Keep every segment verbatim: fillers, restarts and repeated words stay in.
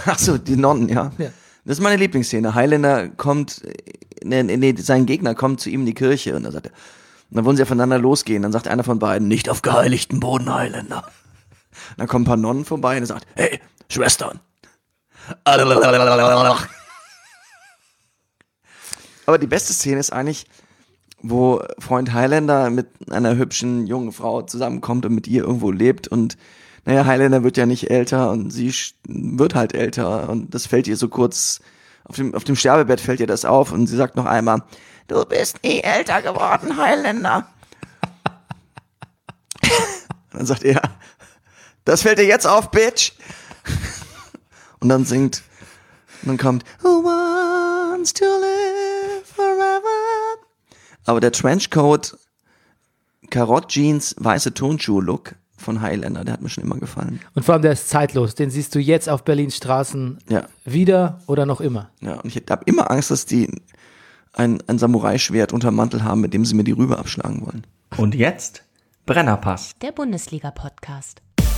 Ach so, die Nonnen, ja. Ja. Das ist meine Lieblingsszene. Highlander kommt, nee, nee, sein Gegner kommt zu ihm in die Kirche und dann sagt er, und dann wollen sie aufeinander losgehen. Dann sagt einer von beiden, nicht auf geheiligten Boden, Highlander. Dann kommen ein paar Nonnen vorbei und er sagt, hey, Schwestern. Aber die beste Szene ist eigentlich, wo Freund Highlander mit einer hübschen jungen Frau zusammenkommt und mit ihr irgendwo lebt und naja, Highlander wird ja nicht älter und sie wird halt älter und das fällt ihr so kurz, auf dem, auf dem Sterbebett fällt ihr das auf und sie sagt noch einmal, du bist nie älter geworden, Highlander. Dann sagt er, das fällt dir jetzt auf, Bitch. Und dann singt, und dann kommt, Who wants to live forever? Aber der Trenchcoat, Karott-Jeans, weiße Turnschuhe-Look von Highlander, der hat mir schon immer gefallen. Und vor allem, der ist zeitlos. Den siehst du jetzt auf Berlins Straßen ja. wieder oder noch immer. Ja, und ich habe immer Angst, dass die ein, ein Samurai-Schwert unterm Mantel haben, mit dem sie mir die Rübe abschlagen wollen. Und jetzt Brennerpass. Der Bundesliga-Podcast.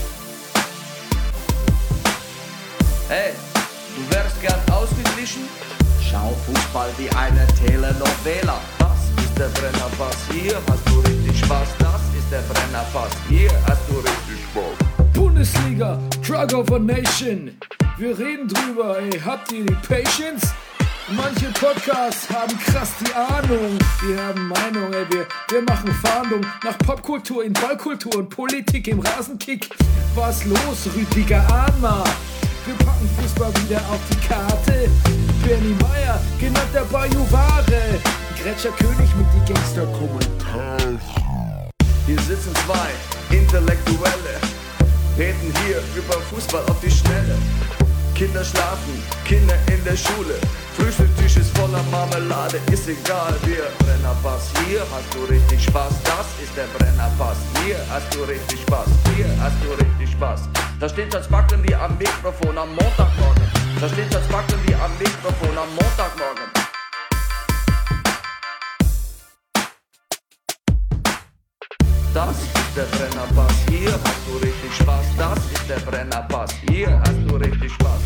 Hey, du wärst gern ausgeglichen? Schau Fußball wie eine Telenovela. Das ist der Brennerpass, hier hast du richtig Spaß. Das ist der Brennerpass, hier hast du richtig Spaß. Bundesliga, Drug of a Nation. Wir reden drüber, ey, habt ihr die Patience? Manche Podcasts haben krass die Ahnung. Wir haben Meinung, ey, wir, wir machen Fahndung nach Popkultur in Ballkultur und Politik im Rasenkick. Was los, Rüdiger Ahnma? Wir packen Fußball wieder auf die Karte. Bernie Meyer, genannt der Bajuware. Gretscher König mit die Gangster-Kommentare. Hier sitzen zwei Intellektuelle, reden hier über Fußball auf die Schnelle. Kinder schlafen, Kinder in der Schule. Frühstückstisch ist voller Marmelade, ist egal, wir Brennerpass. Hier hast du richtig Spaß, das ist der Brennerpass. Hier hast du richtig Spaß, hier hast du richtig Spaß. Da steht das Backen wie am Mikrofon am Montagmorgen. Da steht das Backen wie am Mikrofon am Montagmorgen. Das ist der Brennerpass, hier hast du richtig Spaß. Das ist der Brennerpass, hier hast du richtig Spaß.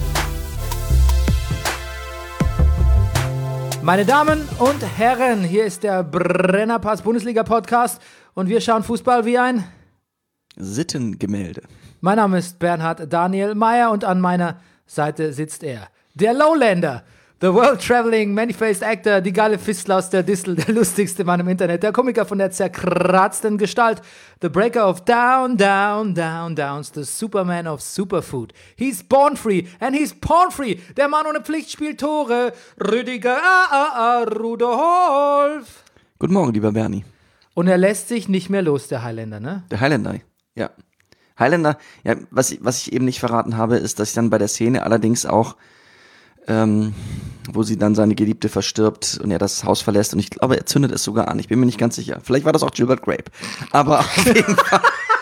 Meine Damen und Herren, hier ist der Brennerpass Bundesliga Podcast und wir schauen Fußball wie ein Sittengemälde. Mein Name ist Bernhard Daniel Meyer und an meiner Seite sitzt er, der Lowlander, the world-traveling, many-faced actor, die geile Fistler aus der Distel, der lustigste Mann im Internet, der Komiker von der zerkratzten Gestalt, the breaker of down, down, down, downs, the Superman of Superfood. He's born free and he's porn free. Der Mann ohne Pflicht spielt Tore, Rüdiger ah, ah, ah, Rudolf. Guten Morgen, lieber Bernie. Und er lässt sich nicht mehr los, der Highlander, ne? Der Highlander, ja. Highlander, ja, was ich, was ich eben nicht verraten habe, ist, dass ich dann bei der Szene allerdings auch Ähm, wo sie dann seine Geliebte verstirbt und er das Haus verlässt und ich glaube, er zündet es sogar an. Ich bin mir nicht ganz sicher. Vielleicht war das auch Gilbert Grape. Aber auf jeden Fall.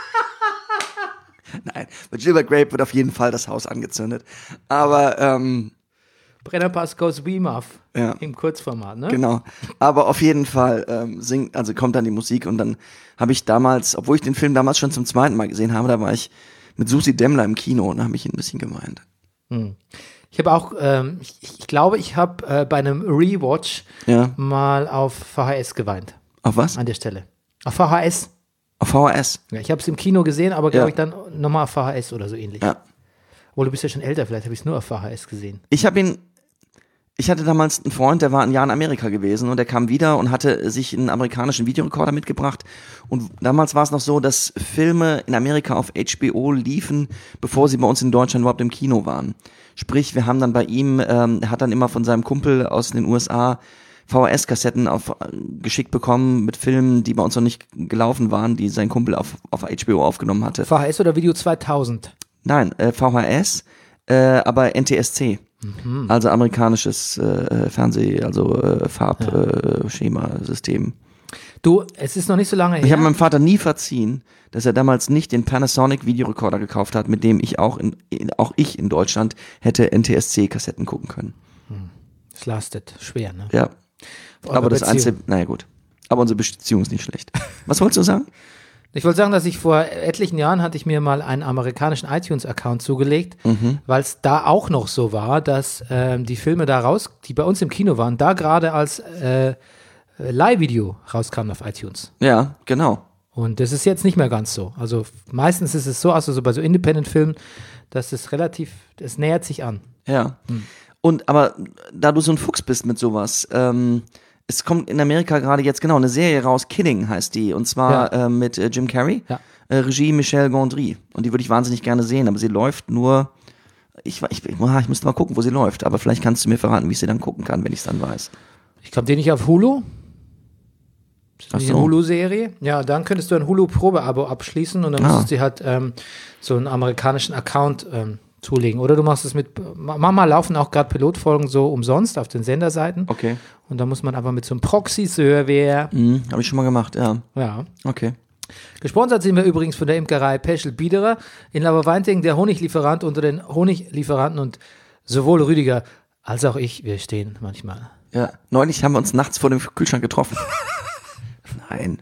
Nein, bei Gilbert Grape wird auf jeden Fall das Haus angezündet. Aber, ähm, Brennerpass goes Beamuff ja, im Kurzformat, ne? Genau. Aber auf jeden Fall ähm, singt, also kommt dann die Musik und dann habe ich damals, obwohl ich den Film damals schon zum zweiten Mal gesehen habe, da war ich mit Susi Demmler im Kino und da habe ich ihn ein bisschen gemeint. Hm. Ich habe auch, ähm, ich, ich glaube, ich habe äh, bei einem Rewatch ja. mal auf V H S geweint. Auf was? An der Stelle. Auf V H S. Auf V H S? Ja, ich habe es im Kino gesehen, aber glaube ja. ich dann nochmal auf V H S oder so ähnlich. Ja. Obwohl, du bist ja schon älter, vielleicht habe ich es nur auf V H S gesehen. Ich habe ihn, ich hatte damals einen Freund, der war ein Jahr in Amerika gewesen und der kam wieder und hatte sich einen amerikanischen Videorekorder mitgebracht. Und damals war es noch so, dass Filme in Amerika auf H B O liefen, bevor sie bei uns in Deutschland überhaupt im Kino waren. Sprich, wir haben dann bei ihm, ähm, er hat dann immer von seinem Kumpel aus den U S A V H S-Kassetten auf, äh, geschickt bekommen mit Filmen, die bei uns noch nicht gelaufen waren, die sein Kumpel auf, auf H B O aufgenommen hatte. V H S oder Video zweitausend? Nein, äh, V H S, äh, aber N T S C. Mhm. Also amerikanisches äh, Fernseh, also äh, Farbschema-System. Ja. Du, es ist noch nicht so lange her. Ich habe meinem Vater nie verziehen, dass er damals nicht den Panasonic Videorekorder gekauft hat, mit dem ich auch in, in auch ich in Deutschland hätte N T S C-Kassetten gucken können. Es lastet schwer, ne? Ja. Aber das Einzige, naja gut. Aber unsere Beziehung ist nicht schlecht. Was wolltest du sagen? Ich wollte sagen, dass ich vor etlichen Jahren hatte ich mir mal einen amerikanischen iTunes-Account zugelegt, Mhm. weil es da auch noch so war, dass ähm, die Filme da raus, die bei uns im Kino waren, da gerade als äh, Leihvideo rauskamen auf iTunes. Ja, genau. Und das ist jetzt nicht mehr ganz so. Also f- meistens ist es so, also so bei so Independent-Filmen, dass es relativ, es nähert sich an. Ja. Hm. Und aber da du so ein Fuchs bist mit sowas, ähm, es kommt in Amerika gerade jetzt genau eine Serie raus, Kidding heißt die, und zwar Ja. äh, mit äh, Jim Carrey, Ja. äh, Regie Michel Gondry. Und die würde ich wahnsinnig gerne sehen, aber sie läuft nur, ich, ich, ich, ich müsste mal gucken, wo sie läuft, aber vielleicht kannst du mir verraten, wie ich sie dann gucken kann, wenn ich es dann weiß. Ich glaube, den nicht auf Hulu. Ach Das ist so. eine Hulu-Serie. Ja, dann könntest du ein Hulu-Probe-Abo abschließen und dann Ah. müsstest du dir halt ähm, so einen amerikanischen Account ähm, zulegen. Oder du machst es mit, manchmal laufen auch gerade Pilotfolgen so umsonst auf den Senderseiten. Okay. Und da muss man aber mit so einem Proxy-Server, Mhm, habe ich schon mal gemacht, ja. ja. Okay. Gesponsert sind wir übrigens von der Imkerei Peschel Biederer in Laberweinting, der Honiglieferant unter den Honiglieferanten, und sowohl Rüdiger als auch ich, wir stehen manchmal. Ja. Neulich haben wir uns nachts vor dem Kühlschrank getroffen. Nein,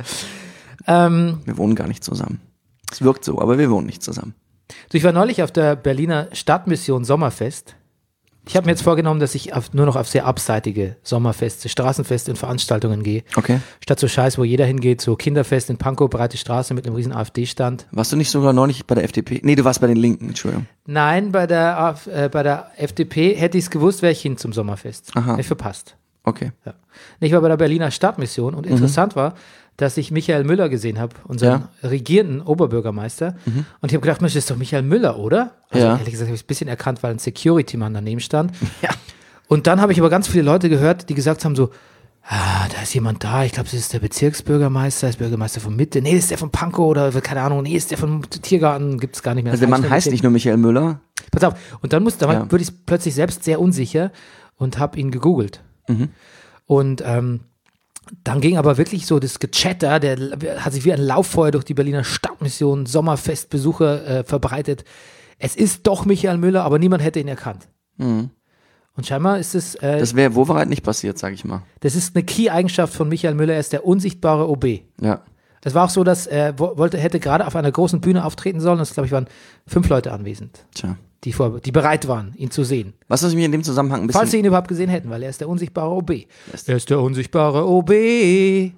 Ähm, wir wohnen gar nicht zusammen. Es wirkt so, aber wir wohnen nicht zusammen. Du, ich war neulich auf der Berliner Stadtmission Sommerfest. Ich habe mir jetzt vorgenommen, dass ich auf, nur noch auf sehr abseitige Sommerfeste, Straßenfeste und Veranstaltungen gehe. Okay. Statt so Scheiß, wo jeder hingeht, so Kinderfest in Pankow, breite Straße mit einem riesen AfD-Stand. Warst du nicht sogar neulich bei der F D P? Nee, du warst bei den Linken, Entschuldigung. Nein, bei der, Af- äh, bei der F D P hätte ich es gewusst, wäre ich hin zum Sommerfest. Aha. Hätte ich verpasst. Okay. Ja. Ich war bei der Berliner Stadtmission und interessant war, dass ich Michael Müller gesehen habe, unseren regierenden Oberbürgermeister. Und ich habe gedacht, Mensch, das ist doch Michael Müller, oder? Also Ja. ehrlich gesagt habe ich es ein bisschen erkannt, weil ein Security-Mann daneben stand. Ja. Und dann habe ich aber ganz viele Leute gehört, die gesagt haben so, ah, da ist jemand da, ich glaube, das ist der Bezirksbürgermeister, das ist Bürgermeister von Mitte, nee, das ist der von Pankow oder keine Ahnung, nee, das ist der vom Tiergarten, gibt es gar nicht mehr. Also der Das Mann hab ich heißt nicht nicht nur Michael Müller. Pass auf. Und dann musste, dann Ja. wurde ich plötzlich selbst sehr unsicher und habe ihn gegoogelt. Mhm. Und ähm, dann ging aber wirklich so das Gechatter, der hat sich wie ein Lauffeuer durch die Berliner Stadtmission, Sommerfestbesucher äh, verbreitet. Es ist doch Michael Müller, aber niemand hätte ihn erkannt. Mhm. Und scheinbar ist es, äh, das, Das wäre Wovereit nicht passiert, sag ich mal. das ist eine Key-Eigenschaft von Michael Müller, er ist der unsichtbare O B. Ja. Es war auch so, dass er wo- wollte, hätte gerade auf einer großen Bühne auftreten sollen, und es, glaube ich, waren fünf Leute anwesend, Tja. die, vor, die bereit waren, ihn zu sehen. Was was mich in dem Zusammenhang ein bisschen. Falls sie ihn überhaupt gesehen hätten, weil er ist der unsichtbare O B. Er ist der unsichtbare O B.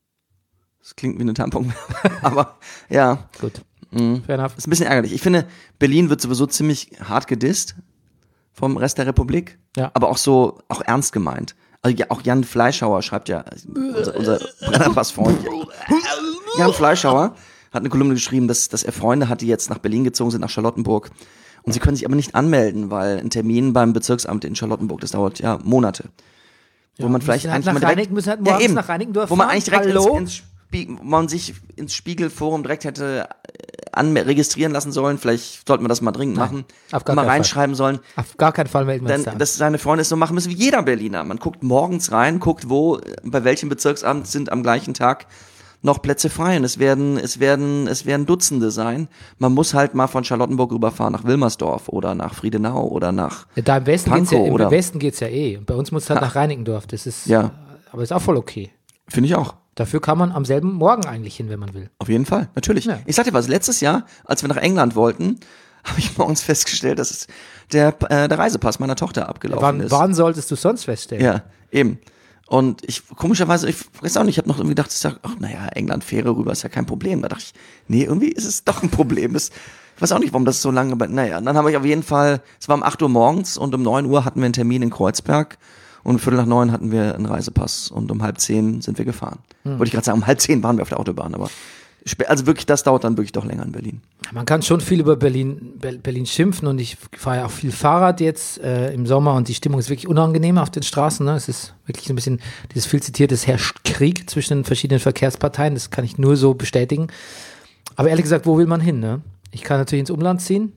Das klingt wie eine Tampon. Aber ja, Gut, mhm. fair enough. ist ein bisschen ärgerlich. Ich finde, Berlin wird sowieso ziemlich hart gedisst vom Rest der Republik. Ja. Aber auch so, auch ernst gemeint. Also ja, auch Jan Fleischhauer schreibt ja, unser, unser Brennerpass-Freund. Jan Fleischhauer hat eine Kolumne geschrieben, dass, dass er Freunde hat, die jetzt nach Berlin gezogen sind, nach Charlottenburg. Und sie können sich aber nicht anmelden, weil ein Termin beim Bezirksamt in Charlottenburg, das dauert ja Monate. Wo man vielleicht müssen halt eigentlich nach mal direkt, Reinicken- müssen halt morgens eben, nach Reinickendorf wo man fahren. eigentlich direkt ins, Hallo? ins Spie- wo man sich ins Spiegelforum direkt hätte äh, anme- registrieren lassen sollen. Vielleicht sollten wir das mal dringend machen. auf gar mal keinen Fall. reinschreiben sollen. Auf gar keinen Fall melden wir uns Denn, da an. dass seine Freunde es so machen müssen wie jeder Berliner. Man guckt morgens rein, guckt wo, äh, bei welchem Bezirksamt sind am gleichen Tag noch Plätze frei. Und es werden, es werden, es werden Dutzende sein. Man muss halt mal von Charlottenburg rüberfahren nach Wilmersdorf oder nach Friedenau oder nach, Ja, da im Westen geht's ja, Pankow im oder- Westen geht's ja eh. Und bei uns muss es halt Ja. nach Reinickendorf. Das ist, Ja. aber ist auch voll okay. finde ich auch. Dafür kann man am selben Morgen eigentlich hin, wenn man will. Auf jeden Fall, natürlich. Ja. Ich sag dir was, letztes Jahr, als wir nach England wollten, habe ich morgens festgestellt, dass es der, äh, der Reisepass meiner Tochter abgelaufen Wann, ist. wann solltest du sonst feststellen? Ja, eben. Und ich, komischerweise, ich weiß auch nicht, ich habe noch irgendwie gedacht, ich sag, ach naja, England, Fähre rüber ist ja kein Problem. Da dachte ich, nee, irgendwie ist es doch ein Problem. Das, ich weiß auch nicht, warum das so lange, aber naja. Und dann habe ich auf jeden Fall, es war um acht Uhr morgens und um neun Uhr hatten wir einen Termin in Kreuzberg und um Viertel nach neun hatten wir einen Reisepass und um halb zehn sind wir gefahren. Wollte ich gerade sagen, um halb zehn waren wir auf der Autobahn, aber spä- also wirklich, das dauert dann wirklich doch länger in Berlin. Man kann schon viel über Berlin, Ber- Berlin schimpfen, und ich fahre ja auch viel Fahrrad jetzt äh, im Sommer, und die Stimmung ist wirklich unangenehm auf den Straßen. Ne? Es ist wirklich so ein bisschen dieses viel zitierte, es herrscht Krieg zwischen den verschiedenen Verkehrsparteien, das kann ich nur so bestätigen. Aber ehrlich gesagt, wo will man hin? Ne? Ich kann natürlich ins Umland ziehen,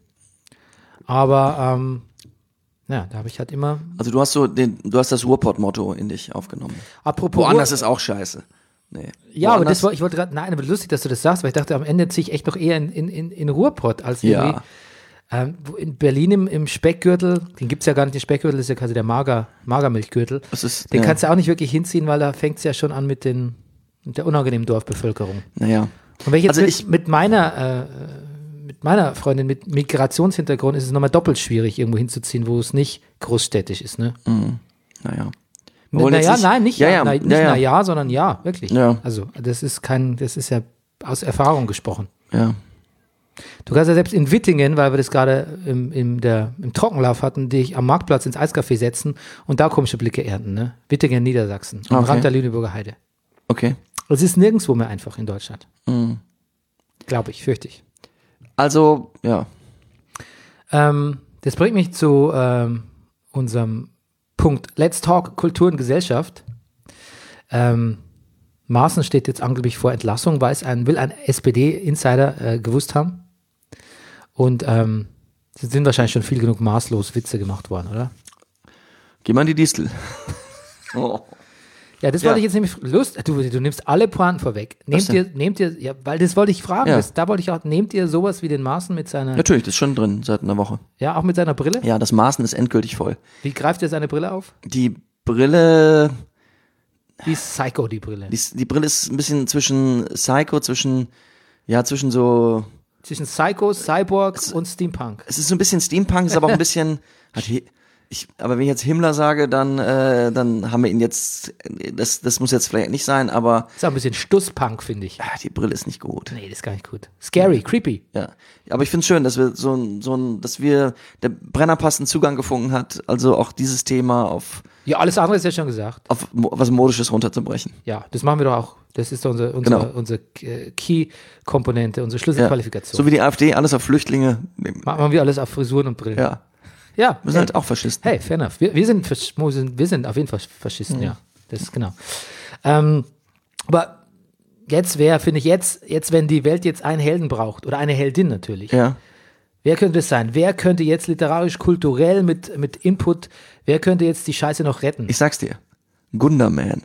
aber ähm, ja, da habe ich halt immer, Also du hast so den, du hast das Ruhrpott-Motto in dich aufgenommen. apropos Woanders Ruhr- ist auch scheiße. Nee. ja, aber Woanders- das war, ich wollte gerade, nein, aber lustig, dass du das sagst, weil ich dachte, am Ende ziehe ich echt noch eher in, in, in, in Ruhrpott als irgendwie. Ja. Ähm, wo- in Berlin im, im Speckgürtel, den gibt es ja gar nicht, der Speckgürtel ist ja quasi der Mager, Magermilchgürtel. Das ist, Den ja. kannst du auch nicht wirklich hinziehen, weil da fängt es ja schon an mit, den, mit der unangenehmen Dorfbevölkerung. Naja. Und wenn ich jetzt Also mit, ich- mit meiner äh, mit meiner Freundin mit Migrationshintergrund ist es nochmal doppelt schwierig, irgendwo hinzuziehen, wo es nicht großstädtisch ist, ne? Naja. Na, wollen jetzt ja, nicht- nein, nicht ja, ja, ja, nein, nicht ja, ja. na ja, sondern ja, wirklich. Ja. Also das ist kein, das ist ja aus Erfahrung gesprochen. Ja. Du kannst ja selbst in Wittingen, weil wir das gerade im, im, der, im Trockenlauf hatten, dich am Marktplatz ins Eiscafé setzen und da komische Blicke ernten, ne? Wittingen, Niedersachsen, am Okay. Rand der Lüneburger Heide. Okay. Es ist nirgendwo mehr einfach in Deutschland. Mhm. Glaube ich, fürchte ich. Also, ja. Ähm, das bringt mich zu ähm, unserem Punkt Let's Talk Kultur und Gesellschaft. Ähm, Maaßen steht jetzt angeblich vor Entlassung, weil es ein, will ein S P D-Insider äh, gewusst haben. Und ähm, es sind wahrscheinlich schon viel genug maßlos Witze gemacht worden, oder? Geh mal in die Distel. Oh. Ja, das Ja. wollte ich jetzt nämlich, Lust, du, du nimmst alle Pointen vorweg. Nehmt denn? ihr, nehmt ihr, ja, weil das wollte ich fragen, Ja. das, da wollte ich auch, nehmt ihr sowas wie den Maaßen mit seiner, Natürlich, das ist schon drin seit einer Woche. ja, auch mit seiner Brille? Ja, das Maßen ist endgültig voll. Wie greift er seine Brille auf? Die Brille, Die ist Psycho, die Brille. die, die Brille ist ein bisschen zwischen Psycho, zwischen, ja, zwischen so, Zwischen Psycho, Cyborg und Steampunk. es ist so ein bisschen Steampunk, ist aber auch ein bisschen, hat Hi- ich, aber wenn ich jetzt Himmler sage, dann, äh, dann haben wir ihn jetzt, das, das muss jetzt vielleicht nicht sein, aber Ist auch ein bisschen Stusspunk, finde ich. ah, die Brille ist nicht gut. Nee, das ist gar nicht gut. Scary, creepy. Ja, aber ich finde es schön, dass wir so ein, so ein, dass wir, der Brennerpass einen Zugang gefunden hat, also auch dieses Thema auf, Ja, alles andere ist ja schon gesagt. auf mo- was Modisches runterzubrechen. Ja, das machen wir doch auch. Das ist doch unsere, unsere, Genau. unsere äh, Key-Komponente, unsere Ja. Schlüsselqualifikation. So wie die AfD alles auf Flüchtlinge nehmen. Machen wir alles auf Frisuren und Brillen. Ja, Ja, wir sind halt auch Faschisten. hey, fair enough. Wir, wir, sind, Fasch- wir sind, wir sind auf jeden Fall Faschisten, ja. Das ist genau. Ähm, aber jetzt wäre, finde ich, jetzt, jetzt, wenn die Welt jetzt einen Helden braucht, oder eine Heldin natürlich, Ja, wer könnte es sein? Wer könnte jetzt literarisch, kulturell mit, mit Input, wer könnte jetzt die Scheiße noch retten? ich sag's dir. Gunderman.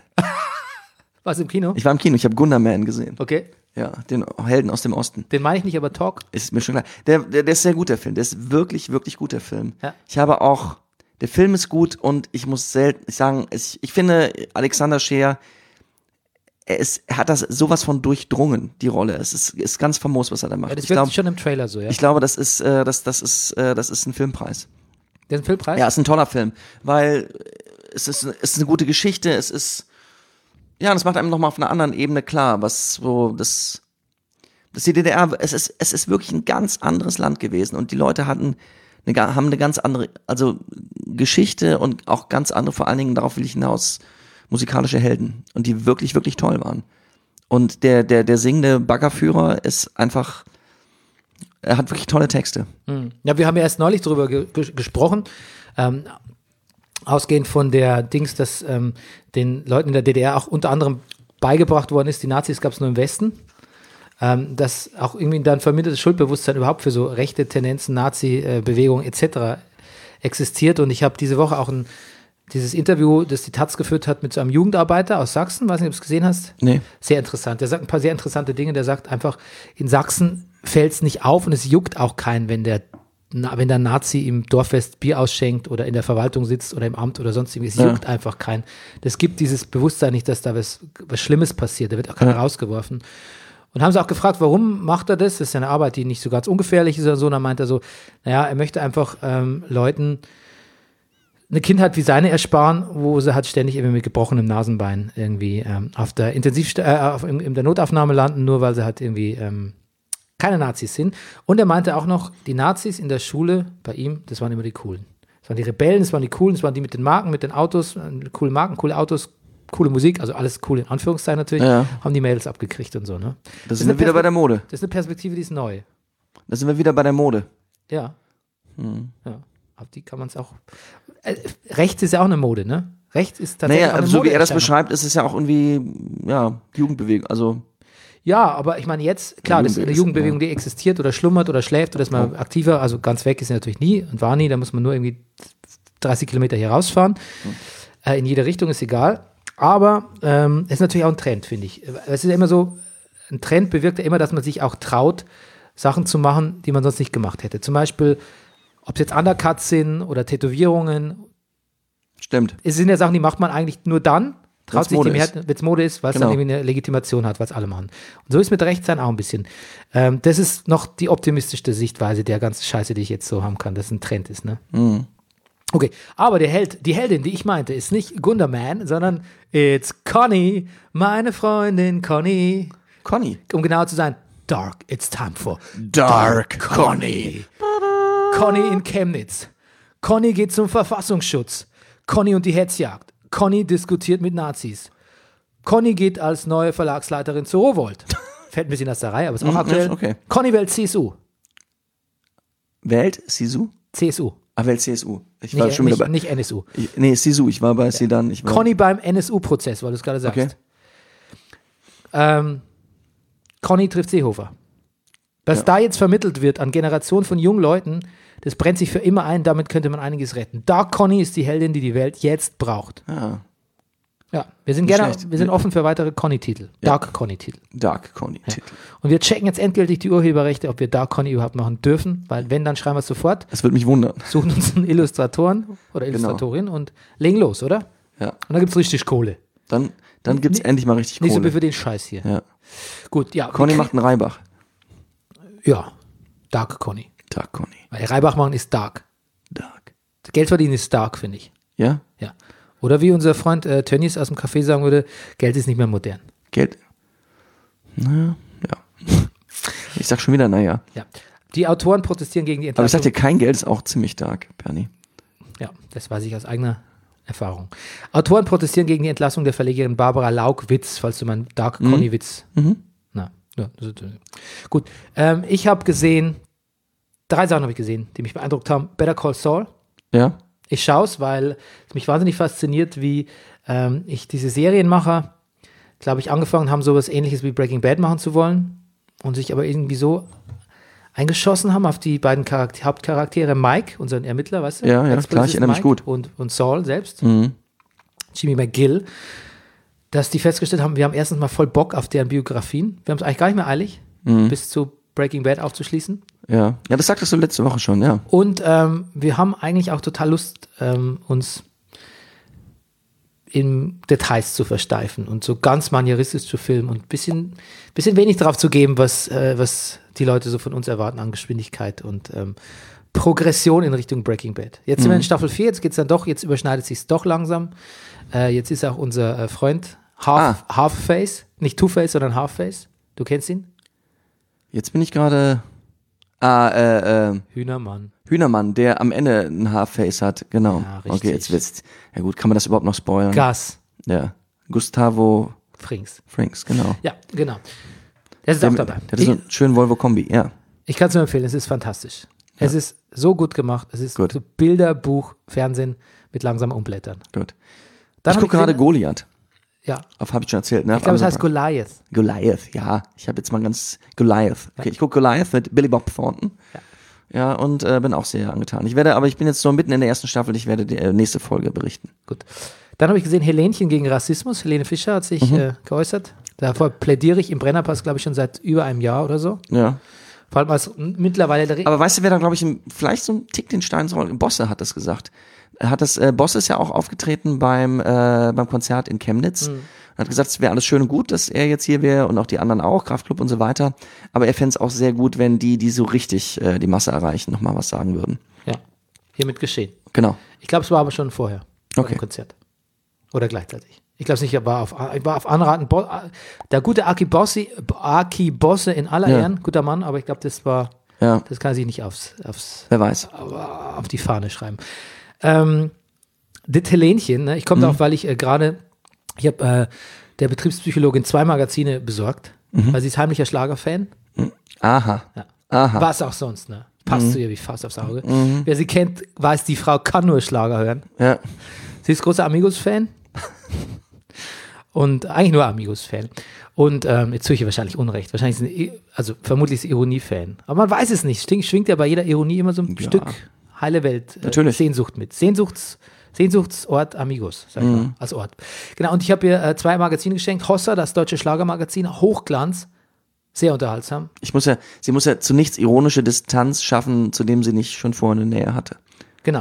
Was im Kino? Ich war im Kino, ich habe Gunderman gesehen. Okay. Ja, den Helden aus dem Osten. Den meine ich nicht, aber Talk. Ist mir schon klar. Der, der, der ist sehr gut, der Film. Der ist wirklich, wirklich gut, der Film. Ja. Ich habe auch, der Film ist gut und ich muss selten sagen, ich, ich finde, Alexander Scheer, er, ist, er hat das sowas von durchdrungen, die Rolle. Es ist, ist ganz famos, was er da macht. Ja, das ich, wird glaub, schon im Trailer so, ja. ich glaube, das ist, äh, das, das ist, äh, das ist ein Filmpreis. Den Filmpreis? Ja, ist ein toller Film, weil es ist, es ist eine gute Geschichte, es ist, ja, und es macht einem nochmal auf einer anderen Ebene klar, was so, das, das die D D R, es ist, es ist wirklich ein ganz anderes Land gewesen und die Leute hatten, eine, ga- haben eine ganz andere, also Geschichte und auch ganz andere, vor allen Dingen, darauf will ich hinaus, musikalische Helden und die wirklich, wirklich toll waren. Und der, der, der singende Baggerführer ist einfach, er hat wirklich tolle Texte. Ja, wir haben ja erst neulich darüber ge ge gesprochen, ähm, ausgehend von der Dings, dass ähm, den Leuten in der D D R auch unter anderem beigebracht worden ist, die Nazis gab es nur im Westen, ähm, dass auch irgendwie dann vermindertes Schuldbewusstsein überhaupt für so rechte Tendenzen, Nazi-Bewegungen et cetera existiert. Und ich habe diese Woche auch ein, dieses Interview, das die Taz geführt hat mit so einem Jugendarbeiter aus Sachsen, weiß nicht, ob du es gesehen hast. Nee. Sehr interessant. Der sagt ein paar sehr interessante Dinge. Der sagt einfach, in Sachsen fällt es nicht auf und es juckt auch keinen, wenn der, na, wenn der Nazi im Dorffest Bier ausschenkt oder in der Verwaltung sitzt oder im Amt oder sonst irgendwie. Es Ja. juckt einfach keinen. Das gibt dieses Bewusstsein nicht, dass da was, was Schlimmes passiert. Da wird auch keiner Ja. rausgeworfen. Und haben sie auch gefragt, warum macht er das? Das ist ja eine Arbeit, die nicht so ganz ungefährlich ist oder so. Und dann meint er so, naja, er möchte einfach ähm, Leuten eine Kindheit wie seine ersparen, wo sie halt ständig irgendwie mit gebrochenem Nasenbein irgendwie ähm, auf der Intensivst äh, auf, in, in der Notaufnahme landen, nur weil sie halt irgendwie ähm, keine Nazis sind. Und er meinte auch noch, die Nazis in der Schule bei ihm, das waren immer die Coolen. Das waren die Rebellen, das waren die Coolen, das waren die mit den Marken, mit den Autos, äh, coole Marken, coole Autos, coole Musik, also alles cool in Anführungszeichen natürlich, Ja. haben die Mädels abgekriegt und so, ne? Da ist sind wir eine wieder bei Perspekt- der Mode. Das ist eine Perspektive, die ist neu. Da sind wir wieder bei der Mode. Ja. Hm. Ja. Auf die kann man es auch. Äh, Rechts ist ja auch eine Mode, ne? Rechts ist tatsächlich Naja, auch eine so wie er das Modeerscheinung. beschreibt, ist es ja auch irgendwie, ja, Jugendbewegung. Also, Ja, aber ich meine jetzt, klar, das ist eine Jugendbewegung, Jugendbewegung, die existiert oder schlummert oder schläft oder ist mal aktiver, also ganz weg ist sie natürlich nie und war nie, da muss man nur irgendwie dreißig Kilometer hier rausfahren. Äh, in jede Richtung ist egal. Aber ähm, es ist natürlich auch ein Trend, finde ich. Es ist ja immer so, ein Trend bewirkt ja immer, dass man sich auch traut, Sachen zu machen, die man sonst nicht gemacht hätte. Zum Beispiel, ob es jetzt Undercuts sind oder Tätowierungen. stimmt. Es sind ja Sachen, die macht man eigentlich nur dann, Traut Weil's sich Mode die Mehrheit, wenn es Mode ist, weil es Genau. dann irgendwie eine Legitimation hat, was alle machen. Und so ist mit Rechtsein auch ein bisschen. Ähm, das ist noch die optimistischste Sichtweise der ganzen Scheiße, die ich jetzt so haben kann, dass es ein Trend ist. Ne? Mhm. Okay, aber der Held, die Heldin, die ich meinte, ist nicht Gunderman, sondern it's Conny, meine Freundin Conny. Conny. Um genau zu sein, Dark, it's time for Dark Conny. Conny in Chemnitz. Conny geht zum Verfassungsschutz. Conny und die Hetzjagd. Conny diskutiert mit Nazis. Conny geht als neue Verlagsleiterin zu Rowohlt. Fällt ein bisschen aus der Reihe, aber ist auch Mhm, aktuell. ist okay. Conny wählt C S U. Wählt Sisu? C S U. Ah, wählt C S U. Ich war Nicht, schon wieder nicht, bei. nicht N S U. Ich, nee, Sisu, ich war bei Sedan. Ich war, Conny beim N S U-Prozess, weil du es gerade sagst. Okay. Ähm, Conny trifft Seehofer. Was Ja. da jetzt vermittelt wird an Generationen von jungen Leuten, das brennt sich für immer ein, damit könnte man einiges retten. Dark Conny ist die Heldin, die die Welt jetzt braucht. Ah, Ja, wir sind Nicht gerne, schlecht. wir sind offen für weitere Conny-Titel. Dark Conny-Titel. Dark Conny-Titel. Und wir checken jetzt endgültig die Urheberrechte, ob wir Dark Conny überhaupt machen dürfen, weil wenn, dann schreiben wir es sofort, Das würde mich wundern. suchen uns einen Illustratoren oder Genau. Illustratorin und legen los, oder? Ja. Und dann gibt es richtig Kohle. Dann, dann gibt es endlich mal richtig Nicht so wie Kohle. für den Scheiß hier. Ja. Gut, ja. Conny wir macht einen Reibach. kriegen- Ja, Dark Conny. Dark Conny. Weil Reibach machen ist Dark. Dark. Geld verdienen ist Dark, finde ich. Ja? Ja. Oder wie unser Freund äh, Tönnies aus dem Café sagen würde, Geld ist nicht mehr modern. Geld. Naja, ja. Ich sag schon wieder, naja. Ja. Die Autoren protestieren gegen die Aber ich Entlassung. sag dir, kein Geld ist auch ziemlich dark, Bernie. Ja, das weiß ich aus eigener Erfahrung. Autoren protestieren gegen die Entlassung der Verlegerin Barbara Lauk-Witz, falls du meinen Dark Conny-Witz. Mhm. Na, ja, das ist, äh, gut. Ähm, ich habe gesehen, drei Sachen habe ich gesehen, die mich beeindruckt haben. Better Call Saul. Ja? Ich schaue es, weil es mich wahnsinnig fasziniert, wie ähm, ich diese Serienmacher, glaube ich, angefangen haben, sowas Ähnliches wie Breaking Bad machen zu wollen und sich aber irgendwie so eingeschossen haben auf die beiden Charakter- Hauptcharaktere, Mike, unseren Ermittler, weißt du? Ja, ja, Ex-Polizist klar, ich erinnere mich Mike gut. Und, und Saul selbst, Mhm. Jimmy McGill, dass die festgestellt haben, wir haben erstens mal voll Bock auf deren Biografien. Wir haben es eigentlich gar nicht mehr eilig, Mhm. bis zu Breaking Bad aufzuschließen. Ja. Ja, das sagtest du letzte Woche schon, ja. Und ähm, wir haben eigentlich auch total Lust, ähm, uns in Details zu versteifen und so ganz manieristisch zu filmen und ein bisschen, bisschen wenig drauf zu geben, was, äh, was die Leute so von uns erwarten an Geschwindigkeit und ähm, Progression in Richtung Breaking Bad. Jetzt sind wir in Staffel vier, jetzt geht's dann doch, jetzt überschneidet sich's doch langsam. Äh, jetzt ist auch unser äh, Freund Half, Ah. Half-Face, nicht Two-Face, sondern Half-Face. Du kennst ihn? Jetzt bin ich gerade. Ah, äh, äh, Hühnermann. Hühnermann, der am Ende ein Half-Face hat, genau. Ja, richtig. Okay, jetzt wird's. Ja gut, kann man das überhaupt noch spoilern? Gas. Ja. Gustavo Frings. Franks, genau. Ja, genau. Der ist Der, auch der dabei. hat so einen schönen Volvo-Kombi, ja. Ich kann es nur empfehlen, es ist fantastisch. Es ist so gut gemacht. Es ist Gut. so Bilderbuch, Fernsehen mit langsamem Umblättern. Gut. Dann ich hab gucke gerade gesehen- Goliath. Ja, Auf habe ich schon erzählt, ne? ich glaube, es heißt Goliath. Goliath, ja. Ich habe jetzt mal ganz Goliath. Okay, ich gucke Goliath mit Billy Bob Thornton. Ja. Ja, und äh, bin auch sehr angetan. Ich werde, aber ich bin jetzt so mitten in der ersten Staffel, ich werde die äh, nächste Folge berichten. Gut. Dann habe ich gesehen, Helenchen gegen Rassismus. Helene Fischer hat sich Mhm. äh, geäußert. Davor plädiere ich im Brennerpass, glaube ich, schon seit über einem Jahr oder so. Ja. Vor allem als m- mittlerweile der Re Aber weißt du, wer da, glaube ich, ein- vielleicht so ein Tick den Stein ins Rollen, Bosse hat das gesagt. Er hat das, äh, Bosse ist ja auch aufgetreten beim, äh, beim Konzert in Chemnitz. Mhm. Und hat gesagt, es wäre alles schön und gut, dass er jetzt hier wäre und auch die anderen auch, Kraftklub und so weiter. Aber er fände es auch sehr gut, wenn die, die so richtig äh, die Masse erreichen, nochmal was sagen würden. Ja, hiermit geschehen. Genau. Ich glaube, es war aber schon vorher. Vor Okay. dem Konzert. Oder gleichzeitig. Ich glaube es nicht, er war auf, ich war auf Anraten. Bo der gute Aki Bossi, Aki Bosse in aller Ja. Ehren, guter Mann, aber ich glaube, das war, Ja, das kann er sich nicht aufs, aufs, wer weiß. auf die Fahne schreiben. Ähm, das Helenchen, ne, ich komme darauf, weil ich äh, gerade, ich habe äh, der Betriebspsychologin zwei Magazine besorgt, weil sie ist heimlicher Schlagerfan. Aha. Ja. Aha. Was auch sonst, ne? Passt zu ihr wie Faust aufs Auge. Wer sie kennt, weiß, die Frau kann nur Schlager hören. Ja. Sie ist großer Amigos-Fan. Und eigentlich nur Amigos-Fan. Und ähm, jetzt tue ich ihr wahrscheinlich Unrecht. Wahrscheinlich ist sie, also vermutlich ist sie Ironie-Fan. Aber man weiß es nicht. Schwingt, schwingt ja bei jeder Ironie immer so ein Ja. Stück heile Welt. Äh, Natürlich. Sehnsucht mit. Sehnsuchts, Sehnsuchtsort Amigos, sag ich mal, als Ort. Genau, und ich habe ihr äh, zwei Magazine geschenkt. Hossa, das deutsche Schlagermagazin, Hochglanz. Sehr unterhaltsam. Ich muss ja, sie muss ja zu nichts ironische Distanz schaffen, zu dem sie nicht schon vorher eine Nähe hatte. Genau.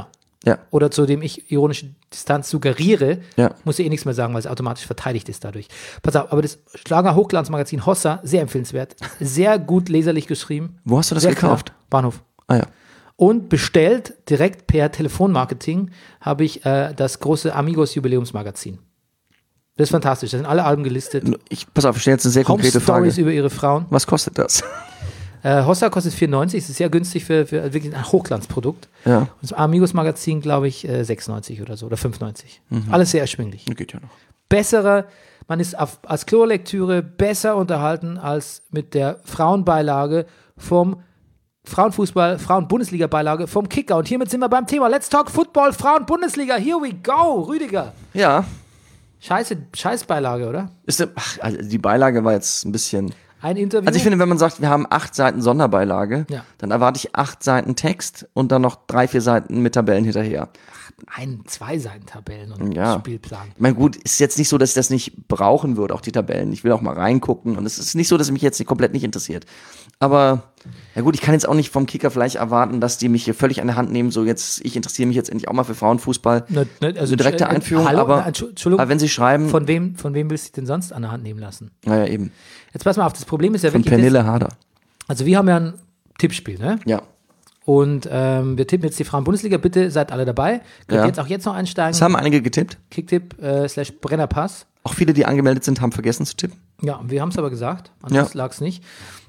Ja. oder zu dem ich ironische Distanz suggeriere, Ja. muss ich eh nichts mehr sagen, weil es automatisch verteidigt ist dadurch. Pass auf, aber das Schlager Hochglanzmagazin Hossa, sehr empfehlenswert, sehr gut leserlich geschrieben. Wo hast du das sehr gekauft? Klar, Bahnhof. Ah ja. Und bestellt direkt per Telefonmarketing habe ich äh, das große Amigos Jubiläumsmagazin. Das ist fantastisch, da sind alle Alben gelistet. Ich, pass auf, ich stelle jetzt eine sehr Home konkrete Frage. Stories über ihre Frauen. Was kostet das? Äh, Hossa kostet vier neunzig, das ist sehr günstig für, für wirklich ein Hochglanzprodukt. Ja. Und das Amigos Magazin, glaube ich, äh, sechs neunzig oder so oder fünf neunzig. Alles sehr erschwinglich. Geht ja noch. Bessere, man ist auf, als Klolektüre besser unterhalten als mit der Frauenbeilage vom Frauenfußball, Frauen-Bundesliga-Beilage vom Kicker. Und hiermit sind wir beim Thema Let's Talk Football, Frauen-Bundesliga. Here we go, Rüdiger. Ja. Scheiße, Scheißbeilage, oder? Ist der, ach, also die Beilage war jetzt ein bisschen. Ein Interview. Also ich finde, wenn man sagt, wir haben acht Seiten Sonderbeilage, Ja. dann erwarte ich acht Seiten Text und dann noch drei, vier Seiten mit Tabellen hinterher. ein, zwei Seiten Tabellen und Ja. Spielplan. Ich meine, gut, ist jetzt nicht so, dass ich das nicht brauchen würde, auch die Tabellen. Ich will auch mal reingucken und es ist nicht so, dass es mich jetzt nicht, komplett nicht interessiert. Aber, ja gut, ich kann jetzt auch nicht vom Kicker vielleicht erwarten, dass die mich hier völlig an der Hand nehmen, so jetzt, ich interessiere mich jetzt endlich auch mal für Frauenfußball. Ne, ne, also Eine direkte äh, Einführung, hallo, aber, äh, Entschuldigung, aber wenn sie schreiben, von wem, von wem willst du dich denn sonst an der Hand nehmen lassen? naja eben, Jetzt pass mal auf, das Problem ist ja von wirklich, das, Pernille Harder. also wir haben ja ein Tippspiel, ne? Ja. Und ähm, wir tippen jetzt die Frauen-Bundesliga, bitte seid alle dabei. Könnt Ja. jetzt auch jetzt noch einsteigen. Es haben einige getippt. Kicktipp äh, slash Brennerpass. Auch viele, die angemeldet sind, haben vergessen zu tippen. Ja, wir haben es aber gesagt, Ja. anders lag es nicht.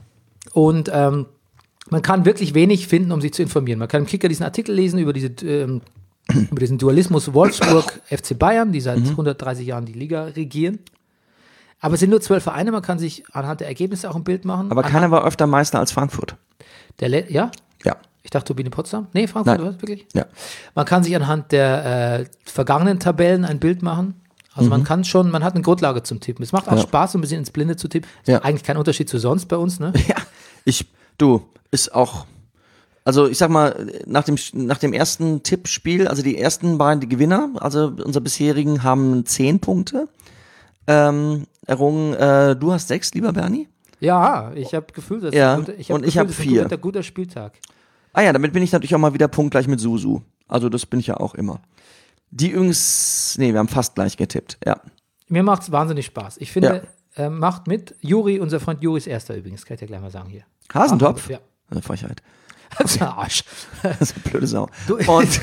Und ähm, man kann wirklich wenig finden, um sich zu informieren. Man kann im Kicker diesen Artikel lesen über, diese, ähm, über diesen Dualismus Wolfsburg F C Bayern, die seit Mhm. hundertdreißig Jahren die Liga regieren. Aber es sind nur zwölf Vereine, man kann sich anhand der Ergebnisse auch ein Bild machen. Aber Anhand keiner war öfter Meister als Frankfurt. der Le ja? Ja. Ich dachte Turbine Potsdam. Nee, Frankfurt, Nein. was, wirklich? Ja. Man kann sich anhand der äh, vergangenen Tabellen ein Bild machen. Also man kann schon, man hat eine Grundlage zum Tippen. Es macht auch Mhm. Ja. Spaß, so ein bisschen ins Blinde zu tippen. Ist Ja. eigentlich kein Unterschied zu sonst bei uns, ne? Ja, ich, du, ist auch, also ich sag mal, nach dem, nach dem ersten Tippspiel, also die ersten beiden, die Gewinner, also unsere bisherigen, haben zehn Punkte ähm, errungen. Äh, du hast sechs, lieber Bernie? Ja, ich habe Gefühl, dass Ja, ein guter, ich hab und ich Gefühl, hab das ist vier. ein guter, guter Spieltag. Ah ja, damit bin ich natürlich auch mal wieder punktgleich mit Susu. Also das bin ich ja auch immer. Die übrigens, nee, wir haben fast gleich getippt, ja. Mir macht es wahnsinnig Spaß. Ich finde, äh, macht mit. Juri, unser Freund Juri ist Erster übrigens, kann ich dir gleich mal sagen hier. Hasentopf? Ja. Eine Frechheit. Arsch. Das ist eine blöde Sau. Du- Und,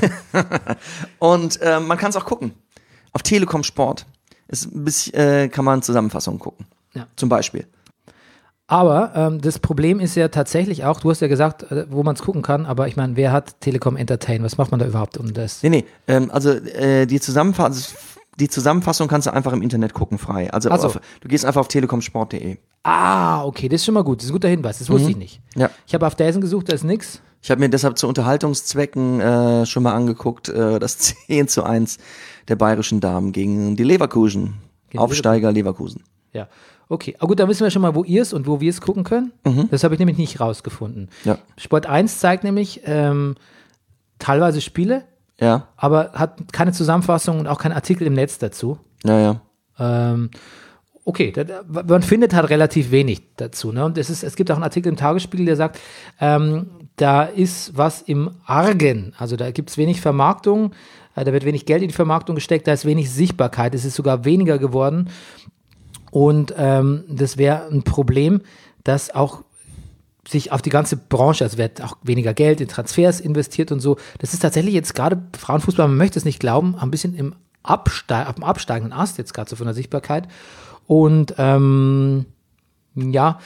und äh, man kann es auch gucken. Auf Telekom Sport ist ein bisschen, äh, kann man Zusammenfassungen gucken. Ja. Zum Beispiel. Aber ähm, das Problem ist ja tatsächlich auch, du hast ja gesagt, äh, wo man es gucken kann, aber ich meine, wer hat Telekom Entertain? Was macht man da überhaupt um das? Nee, nee, ähm, also äh, die, Zusammenfass die Zusammenfassung kannst du einfach im Internet gucken, frei. Also Ach so. auf, du gehst einfach auf telekomsport punkt de. Ah, okay, das ist schon mal gut. Das ist ein guter Hinweis. Das wusste ich nicht. Ja. Ich habe auf Dazen gesucht, da ist nix. Ich habe mir deshalb zu Unterhaltungszwecken äh, schon mal angeguckt, äh, das zehn zu eins der bayerischen Damen gegen die Leverkusen. Gegen Aufsteiger Leverkusen. Ja. Okay, aber gut, dann wissen wir schon mal, wo ihr es und wo wir es gucken können. Das habe ich nämlich nicht rausgefunden. Ja. Sport eins zeigt nämlich ähm, teilweise Spiele, Ja, aber hat keine Zusammenfassung und auch keinen Artikel im Netz dazu. ja, ja. Ähm, okay, da, da, man findet halt relativ wenig dazu. Ne? Und es, ist, es gibt auch einen Artikel im Tagesspiegel, der sagt, ähm, da ist was im Argen. Also da gibt es wenig Vermarktung, äh, da wird wenig Geld in die Vermarktung gesteckt, da ist wenig Sichtbarkeit, es ist sogar weniger geworden. Und ähm, das wäre ein Problem, dass auch sich auf die ganze Branche, also wird auch weniger Geld in Transfers investiert und so. Das ist tatsächlich jetzt gerade Frauenfußball, man möchte es nicht glauben, ein bisschen im Abste auf dem absteigenden Ast jetzt gerade so von der Sichtbarkeit. Und ähm, ja,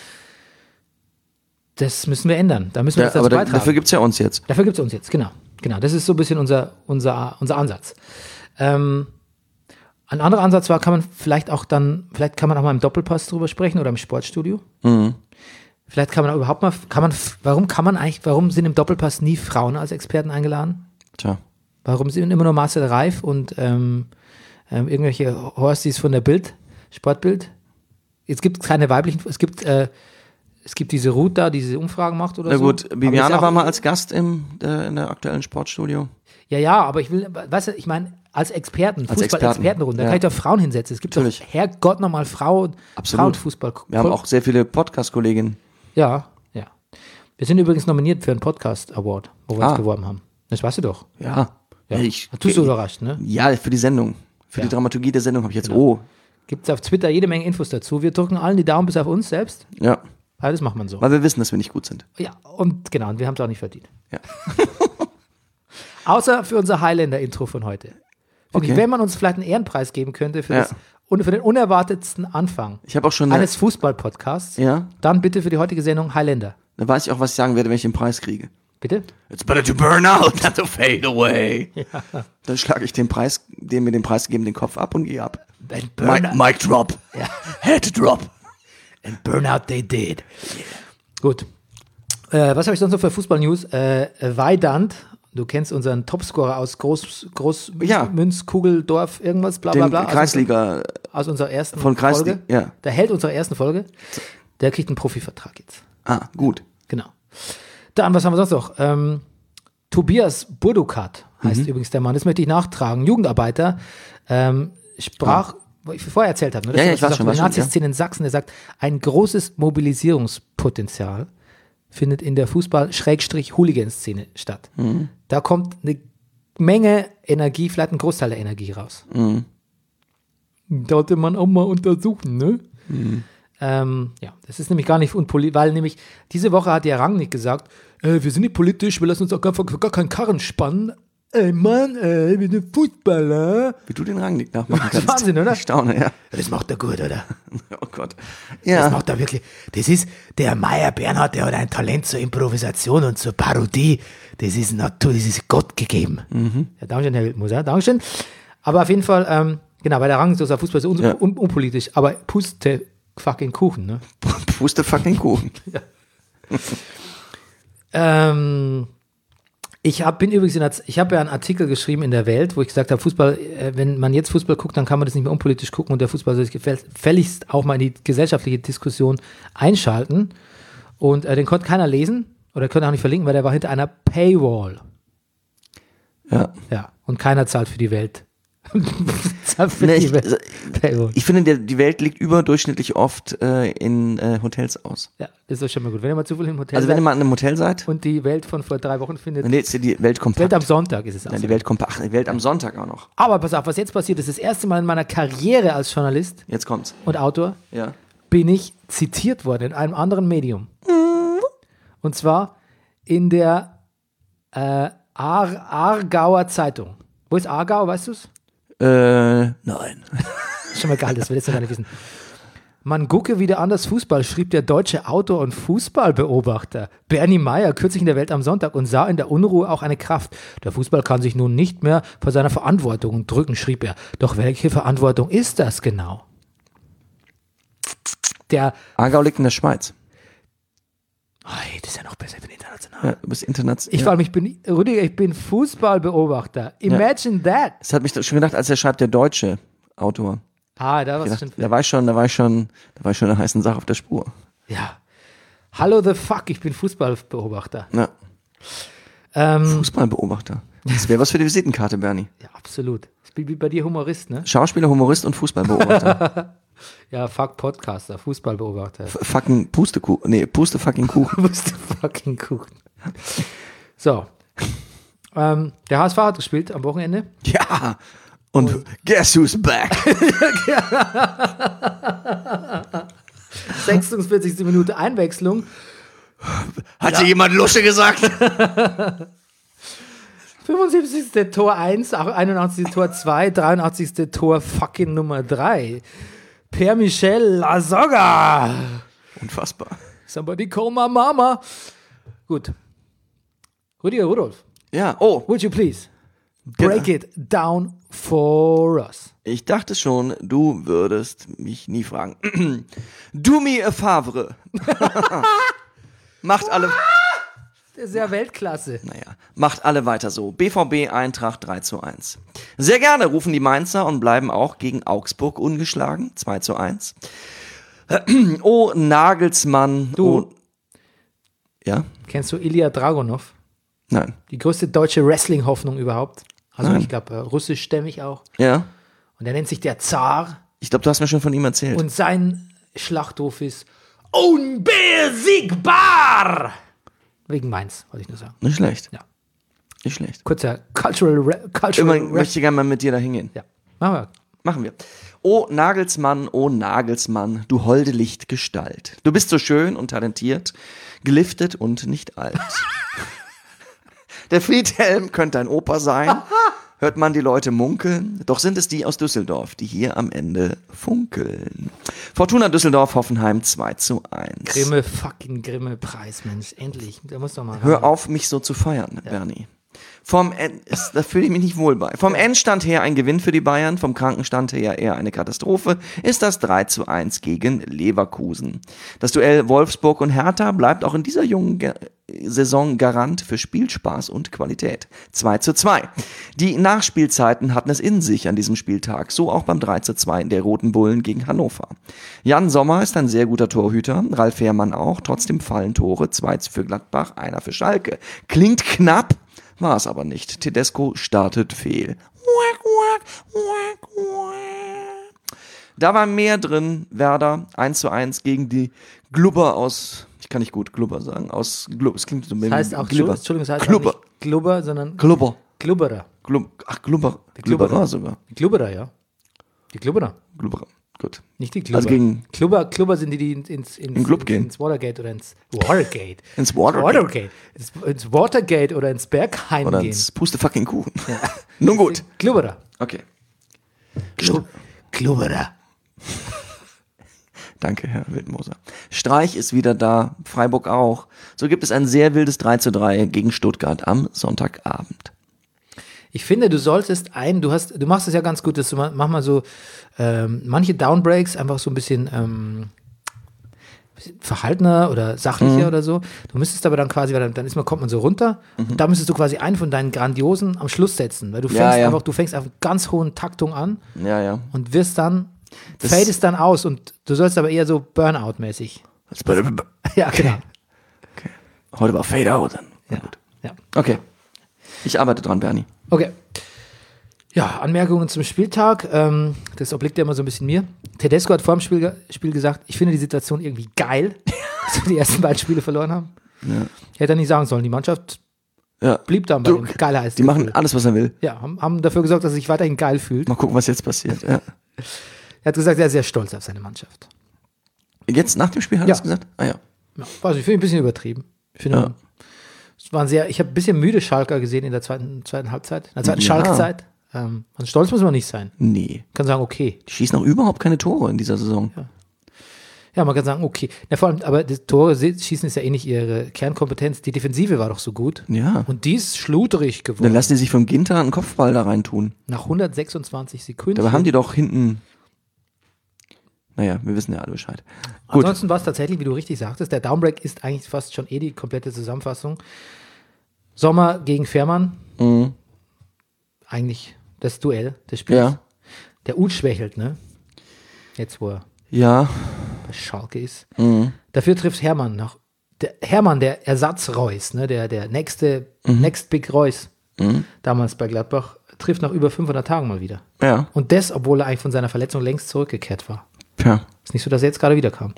das müssen wir ändern. Da müssen wir ja jetzt dazu aber da, beitragen. dafür gibt's ja uns jetzt. Dafür gibt es uns jetzt, genau. Genau, das ist so ein bisschen unser, unser, unser Ansatz. Ähm, ein anderer Ansatz war, kann man vielleicht auch dann, vielleicht kann man auch mal im Doppelpass drüber sprechen oder im Sportstudio. Mhm. Vielleicht kann man auch überhaupt mal, kann man, warum kann man eigentlich, warum sind im Doppelpass nie Frauen als Experten eingeladen? Tja. Warum sind immer nur Marcel Reif und ähm, ähm, irgendwelche Horsties von der Bild, Sportbild? Es gibt keine weiblichen, es gibt, äh, es gibt diese Ruth da, die diese Umfragen macht oder Na so. gut, Aber das ist Bibiana ja auch- war mal als Gast im, äh, in der aktuellen Sportstudio. Ja, ja, aber ich will, weißt du, ich meine, als Experten, Als Fußball-Expertenrunde, da ja. kann ich doch Frauen hinsetzen. Es gibt Natürlich. doch, Herrgott, nochmal Frau, Absolut. Frauenfußball. Wir haben auch sehr viele Podcast-Kolleginnen. Ja, ja. Wir sind übrigens nominiert für einen Podcast-Award, wo wir Ah. uns beworben haben. Das weißt du doch. Ja, Ja. Ich, Tust du überrascht, ne? Ja, für die Sendung. Für Ja. die Dramaturgie der Sendung habe ich jetzt, Genau. oh, Gibt es auf Twitter jede Menge Infos dazu. Wir drücken allen die Daumen bis auf uns selbst. ja, Ja, das macht man so. weil wir wissen, dass wir nicht gut sind. Ja, und genau, und wir haben es auch nicht verdient. Ja. Außer für unser Highlander-Intro von heute. Finde Okay. ich, wenn man uns vielleicht einen Ehrenpreis geben könnte für, Ja. das, und für den unerwartetsten Anfang Ich habe auch schon, eine, eines Fußball-Podcasts, ja, dann bitte für die heutige Sendung Highlander. da weiß ich auch, was ich sagen werde, wenn ich den Preis kriege. Bitte? It's better to burn out than to fade away. Ja. Dann schlage ich den Preis, dem mir den Preis gegeben, den Kopf ab und gehe ab. Mic, mic drop. Head drop. And burnout they did. Gut. Äh, was habe ich sonst noch für Fußball-News? Äh, Weidand, du kennst unseren Topscorer aus Groß, Groß Ja. Münz, Kugeldorf, irgendwas, bla bla Den bla. Kreisliga Aus, aus unserer ersten von Kreisliga, Folge. ja. Der Held unserer ersten Folge. Der kriegt einen Profivertrag jetzt. Ah, gut. Genau. Dann, was haben wir sonst noch? Ähm, Tobias Burdukat heißt Mhm. übrigens der Mann. Das möchte ich nachtragen. Jugendarbeiter. Ähm, sprach, wo ich vorher erzählt habe, ne? Ja, ja, was ich du weiß sagst, schon, über weiß die schon, Nazi-Szene in Sachsen. Der sagt, ein großes Mobilisierungspotenzial findet in der Fußball-Hooligan-Szene statt. Mhm. Da kommt eine Menge Energie, vielleicht ein Großteil der Energie raus. Mhm. Da sollte man auch mal untersuchen, ne? Mhm. Ähm, ja, das ist nämlich gar nicht unpolitisch, weil nämlich diese Woche hat der Rangnick gesagt, äh, wir sind nicht politisch, wir lassen uns auch gar, gar keinen Karren spannen. Ey Mann, ey, wir sind Fußballer. Wie du den Rangnick nachmachen Das ist kannst. Wahnsinn, oder? Ich staune, ja. Das macht er gut, oder? Oh Gott. Das Ja, macht er wirklich. Das ist, der Meier Bernhard, der hat ein Talent zur Improvisation und zur Parodie. Das ist Natur, das ist Gott gegeben. Mhm. Ja, Dankeschön, Herr Wildmoser, ja, Dankeschön. Aber auf jeden Fall, ähm, genau, weil der Rangnick so Fußball ist un Ja. un unpolitisch, aber puste fucking Kuchen, ne? puste fucking Kuchen. Ähm, ich hab, bin übrigens, in der, ich habe ja einen Artikel geschrieben in der Welt, wo ich gesagt habe, Fußball, äh, wenn man jetzt Fußball guckt, dann kann man das nicht mehr unpolitisch gucken und der Fußball soll sich gefälligst auch mal in die gesellschaftliche Diskussion einschalten. Und äh, den konnte keiner lesen oder konnte auch nicht verlinken, weil der war hinter einer Paywall. Ja. Ja, und keiner zahlt für die Welt. zahlt für Nee, die ich, Welt. Paywall. ich finde, der, die Welt liegt überdurchschnittlich oft äh, in äh, Hotels aus. Ja, ist doch schon mal gut. Wenn ihr mal zufällig im Hotel Also wenn ihr seid mal in einem Hotel seid, und die Welt von vor drei Wochen findet, dann ist die Welt kompakt. Welt am Sonntag ist es auch. Nein, so. die Welt kompakt. Ach, die Welt am Sonntag auch noch. Aber pass auf, was jetzt passiert ist, das erste Mal in meiner Karriere als Journalist Jetzt kommt's. und Autor Ja. bin ich zitiert worden in einem anderen Medium. Und zwar in der äh, Aar Aargauer Zeitung. Wo ist Aargau, weißt du es? Äh, nein. Schon mal geil, das will ich jetzt noch gar nicht wissen. Man gucke wieder anders Fußball, schrieb der deutsche Autor und Fußballbeobachter Bernie Meyer kürzlich in der Welt am Sonntag und sah in der Unruhe auch eine Kraft. Der Fußball kann sich nun nicht mehr vor seiner Verantwortung drücken, schrieb er. Doch welche Verantwortung ist das genau? Der, Aargau liegt in der Schweiz. Ei, das ist ja noch besser, ich bin international. Ja, du bist international. Ich ja. vor allem, ich bin, Rüdiger, ich bin Fußballbeobachter. Imagine that. Das hat mich schon gedacht, als er schreibt, der deutsche Autor. Ah, da war Ich es gedacht, schon. da war ich schon, da war ich schon, da war ich schon in einer heißen Sache auf der Spur. Ja. Hallo the fuck, ich bin Fußballbeobachter. Ja. Ähm, Fußballbeobachter. Das wäre was für die Visitenkarte, Bernie. ja, absolut. Ich bin wie bei dir Humorist, ne? Schauspieler, Humorist und Fußballbeobachter. Ja, fuck Podcaster, Fußballbeobachter. F- fucking Pustekuchen. Nee, Puste fucking Kuchen. Wusste fucking Kuchen. So. Ähm, der H S V hat gespielt am Wochenende. Ja. Und guess who's back? sechsundvierzigste Minute Einwechslung. Hat dir jemand Lusche gesagt? fünfundsiebzigste Tor eins, einundachtzigste Tor zwei, dreiundachtzigste Tor fucking Nummer drei. Pierre-Michel Lasogga. Unfassbar. Somebody call my mama. Gut. Rüdiger Rudolf, Ja, oh. would you please break Genau. it down for us? Ich dachte schon, du würdest mich nie fragen. Do me a favre. Macht alle, Der ist ja Weltklasse. naja, macht alle weiter so. B V B Eintracht drei zu eins. Sehr gerne rufen die Mainzer und bleiben auch gegen Augsburg ungeschlagen. zwei zu eins. Oh, Nagelsmann. Du. Oh, ja? Kennst du Ilya Dragunov? Nein. Die größte deutsche Wrestling-Hoffnung überhaupt. Also Nein. ich glaube, äh, russischstämmig auch. Ja? Und er nennt sich der Zar. Ich glaube, du hast mir schon von ihm erzählt. Und sein Schlachtruf ist unbesiegbar. Wegen Mainz, wollte ich nur sagen. Nicht schlecht. Nicht schlecht. Kurzer Cultural, Ra- Cultural Immer Rap. möchte ich gerne mal mit dir da hingehen. Ja, machen wir. Machen wir. Oh Nagelsmann, oh Nagelsmann, du holde Lichtgestalt. Du bist so schön und talentiert, geliftet und nicht alt. Der Friedhelm könnte ein Opa sein, hört man die Leute munkeln, doch sind es die aus Düsseldorf, die hier am Ende funkeln. Fortuna Düsseldorf, Hoffenheim zwei zu eins. Grimme, fucking Grimme Preis, Mensch, endlich. Der muss doch mal. Hör auf, mich so zu feiern, Bernie. Vom End, ist, da fühle ich mich nicht wohl bei. Vom Endstand her ein Gewinn für die Bayern, vom Krankenstand her eher eine Katastrophe, ist das drei zu eins gegen Leverkusen. Das Duell Wolfsburg und Hertha bleibt auch in dieser jungen Ge- Saison Garant für Spielspaß und Qualität. zwei zu zwei. Die Nachspielzeiten hatten es in sich an diesem Spieltag, so auch beim drei zu zwei der Roten Bullen gegen Hannover. Jan Sommer ist ein sehr guter Torhüter, Ralf Fährmann auch, trotzdem fallen Tore, zwei für Gladbach, einer für Schalke. Klingt knapp, war es aber nicht. Tedesco startet fehl. Da war mehr drin. Werder eins zu eins gegen die Glubber aus, ich kann nicht gut Glubber sagen, aus Glubber. Es klingt so Das heißt auch, Glubber. Entschuldigung, das heißt Glubber. auch nicht Glubber, sondern Glubber. Glubberer. Glub, ach, Glubber. Glubberer. Glubberer sogar. Die Glubberer, ja. Die Glubberer. Glubberer. Gut. Nicht die Glubber. Also gegen Klubber, Klubber sind die, die ins, ins, ins, In Club ins, gehen. ins Watergate oder ins Watergate. ins Watergate. Watergate. Ins, ins Watergate oder ins Berghain Oder gehen. ins Puste fucking Kuchen. Nun gut. Glubberer. Okay. Glu- Glubberer. Danke, Herr Wildmoser. Streich ist wieder da, Freiburg auch. So gibt es ein sehr wildes drei zu drei gegen Stuttgart am Sonntagabend. Ich finde, du solltest ein, du hast, du machst es ja ganz gut, dass du mal, mach mal so ähm, manche Downbreaks einfach so ein bisschen, ähm, bisschen verhaltener oder sachlicher Mhm. oder so. Du müsstest aber dann quasi, weil dann, dann ist man, kommt man so runter und da müsstest du quasi einen von deinen grandiosen am Schluss setzen, weil du fängst Ja, ja. einfach, du fängst auf ganz hohen Taktung an Ja, ja. und wirst dann, Das- fadest dann aus und du sollst aber eher so Burnout-mäßig. Ja, genau. Heute war Fade Out. Dann. Ja, ja. Okay. Ich arbeite dran, Bernie. Okay. Ja, Anmerkungen zum Spieltag. Ähm, das obliegt ja immer so ein bisschen mir. Tedesco hat vor dem Spiel, Spiel gesagt, ich finde die Situation irgendwie geil, dass wir die ersten beiden Spiele verloren haben. Ja. Hätte er nicht sagen sollen. Die Mannschaft Ja. blieb dann bei Du, dem Geilheitsgefühl. Die machen alles, was er will. Ja, haben, haben dafür gesorgt, dass er sich weiterhin geil fühlt. Mal gucken, was jetzt passiert. Ja. Er hat gesagt, er ist sehr stolz auf seine Mannschaft. Jetzt nach dem Spiel hat Ja. er es gesagt? Ah ja. Ja, also ich finde ein bisschen übertrieben. Ich finde, Ja. es waren sehr, ich habe ein bisschen müde Schalker gesehen in der zweiten, zweiten Halbzeit, in der zweiten Ja. Schalkzeit. Ähm, also stolz muss man nicht sein. Nee. Man kann sagen, okay. Die schießen auch überhaupt keine Tore in dieser Saison. Ja, man kann sagen, okay. Ja, vor allem, aber das Tore se- schießen ist ja eh nicht ihre Kernkompetenz. Die Defensive war doch so gut. Ja. Und die ist schludrig Dann geworden. lassen die sich vom Ginter einen Kopfball da rein tun. Nach hundertsechsundzwanzig Sekunden. Dabei haben die doch hinten. Naja, wir wissen ja alle Bescheid. Gut. Ansonsten war es tatsächlich, wie du richtig sagtest, der Downbreak ist eigentlich fast schon eh die komplette Zusammenfassung. Sommer gegen Fährmann. Mhm. Eigentlich das Duell des Spiels. Ja. Der Uth schwächelt, ne? Jetzt, wo er Ja. bei Schalke ist. Mhm. Dafür trifft Hermann noch. Der Hermann, der Ersatz Reus, ne? der, der nächste, Mhm. Next Big Reus, damals bei Gladbach, trifft nach über fünfhundert Tagen mal wieder. Ja. Und das, obwohl er eigentlich von seiner Verletzung längst zurückgekehrt war. Ja. Ist nicht so, dass er jetzt gerade wiederkam.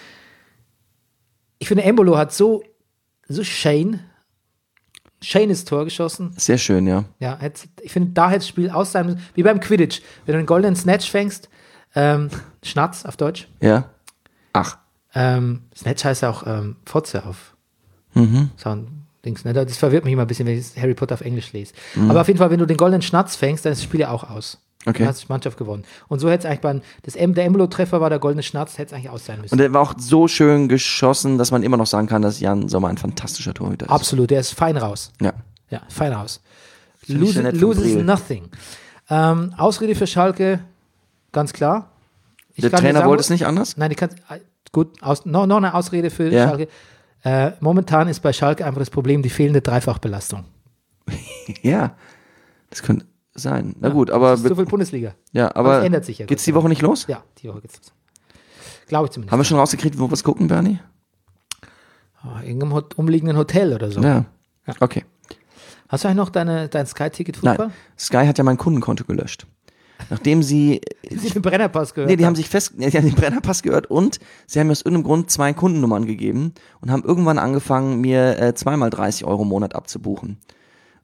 Ich finde, Embolo hat so, so schön, schönes Tor geschossen. Sehr schön, ja. Ja, hätte- ich finde, da hätte das Spiel aus sein müssen. Wie beim Quidditch. Wenn du einen goldenen Snatch fängst, ähm, Schnatz auf Deutsch. Ja. Ach. Ähm, Snatch heißt ja auch ähm, Fotze auf Mhm. Sound-Dings. Ne? Das verwirrt mich immer ein bisschen, wenn ich Harry Potter auf Englisch lese. Mhm. Aber auf jeden Fall, wenn du den goldenen Schnatz fängst, dann ist das Spiel ja auch aus. Okay. Dann hast du die Mannschaft gewonnen. Und so hätte es eigentlich beim, das M, der Embolo-Treffer war der goldene Schnatz, hätte es eigentlich aus sein müssen. Und er war auch so schön geschossen, dass man immer noch sagen kann, dass Jan Sommer ein fantastischer Torhüter ist. Absolut, der ist fein raus. Ja. Ja, fein raus. Finde ich Lose, sehr nett von loses Briel. nothing. Ähm, Ausrede für Schalke, ganz klar. Ich Der kann dir Trainer sagen, wollte es nicht anders? Nein, ich kann, gut, aus, noch, noch eine Ausrede für Ja. Schalke. Äh, momentan ist bei Schalke einfach das Problem die fehlende Dreifachbelastung. Ja. Das könnte sein. Na gut, aber, Das ist so viel Bundesliga. ja, Aber aber es ändert sich ja. geht's Gott die sei Woche nicht los? Ja, die Woche geht's los. Glaube ich zumindest. Haben wir schon rausgekriegt, wo wir es gucken, Bernie? Oh, irgendeinem Hot- umliegenden Hotel oder so. Ja. Okay. Hast du eigentlich noch deine, dein Sky-Ticket Fußball? Nein. Sky hat ja mein Kundenkonto gelöscht. Nachdem sie, Sie den Brennerpass gehört nee, die haben sich fest, nee, die haben den Brennerpass gehört und sie haben mir aus irgendeinem Grund zwei Kundennummern gegeben und haben irgendwann angefangen, mir äh, zweimal dreißig Euro im Monat abzubuchen.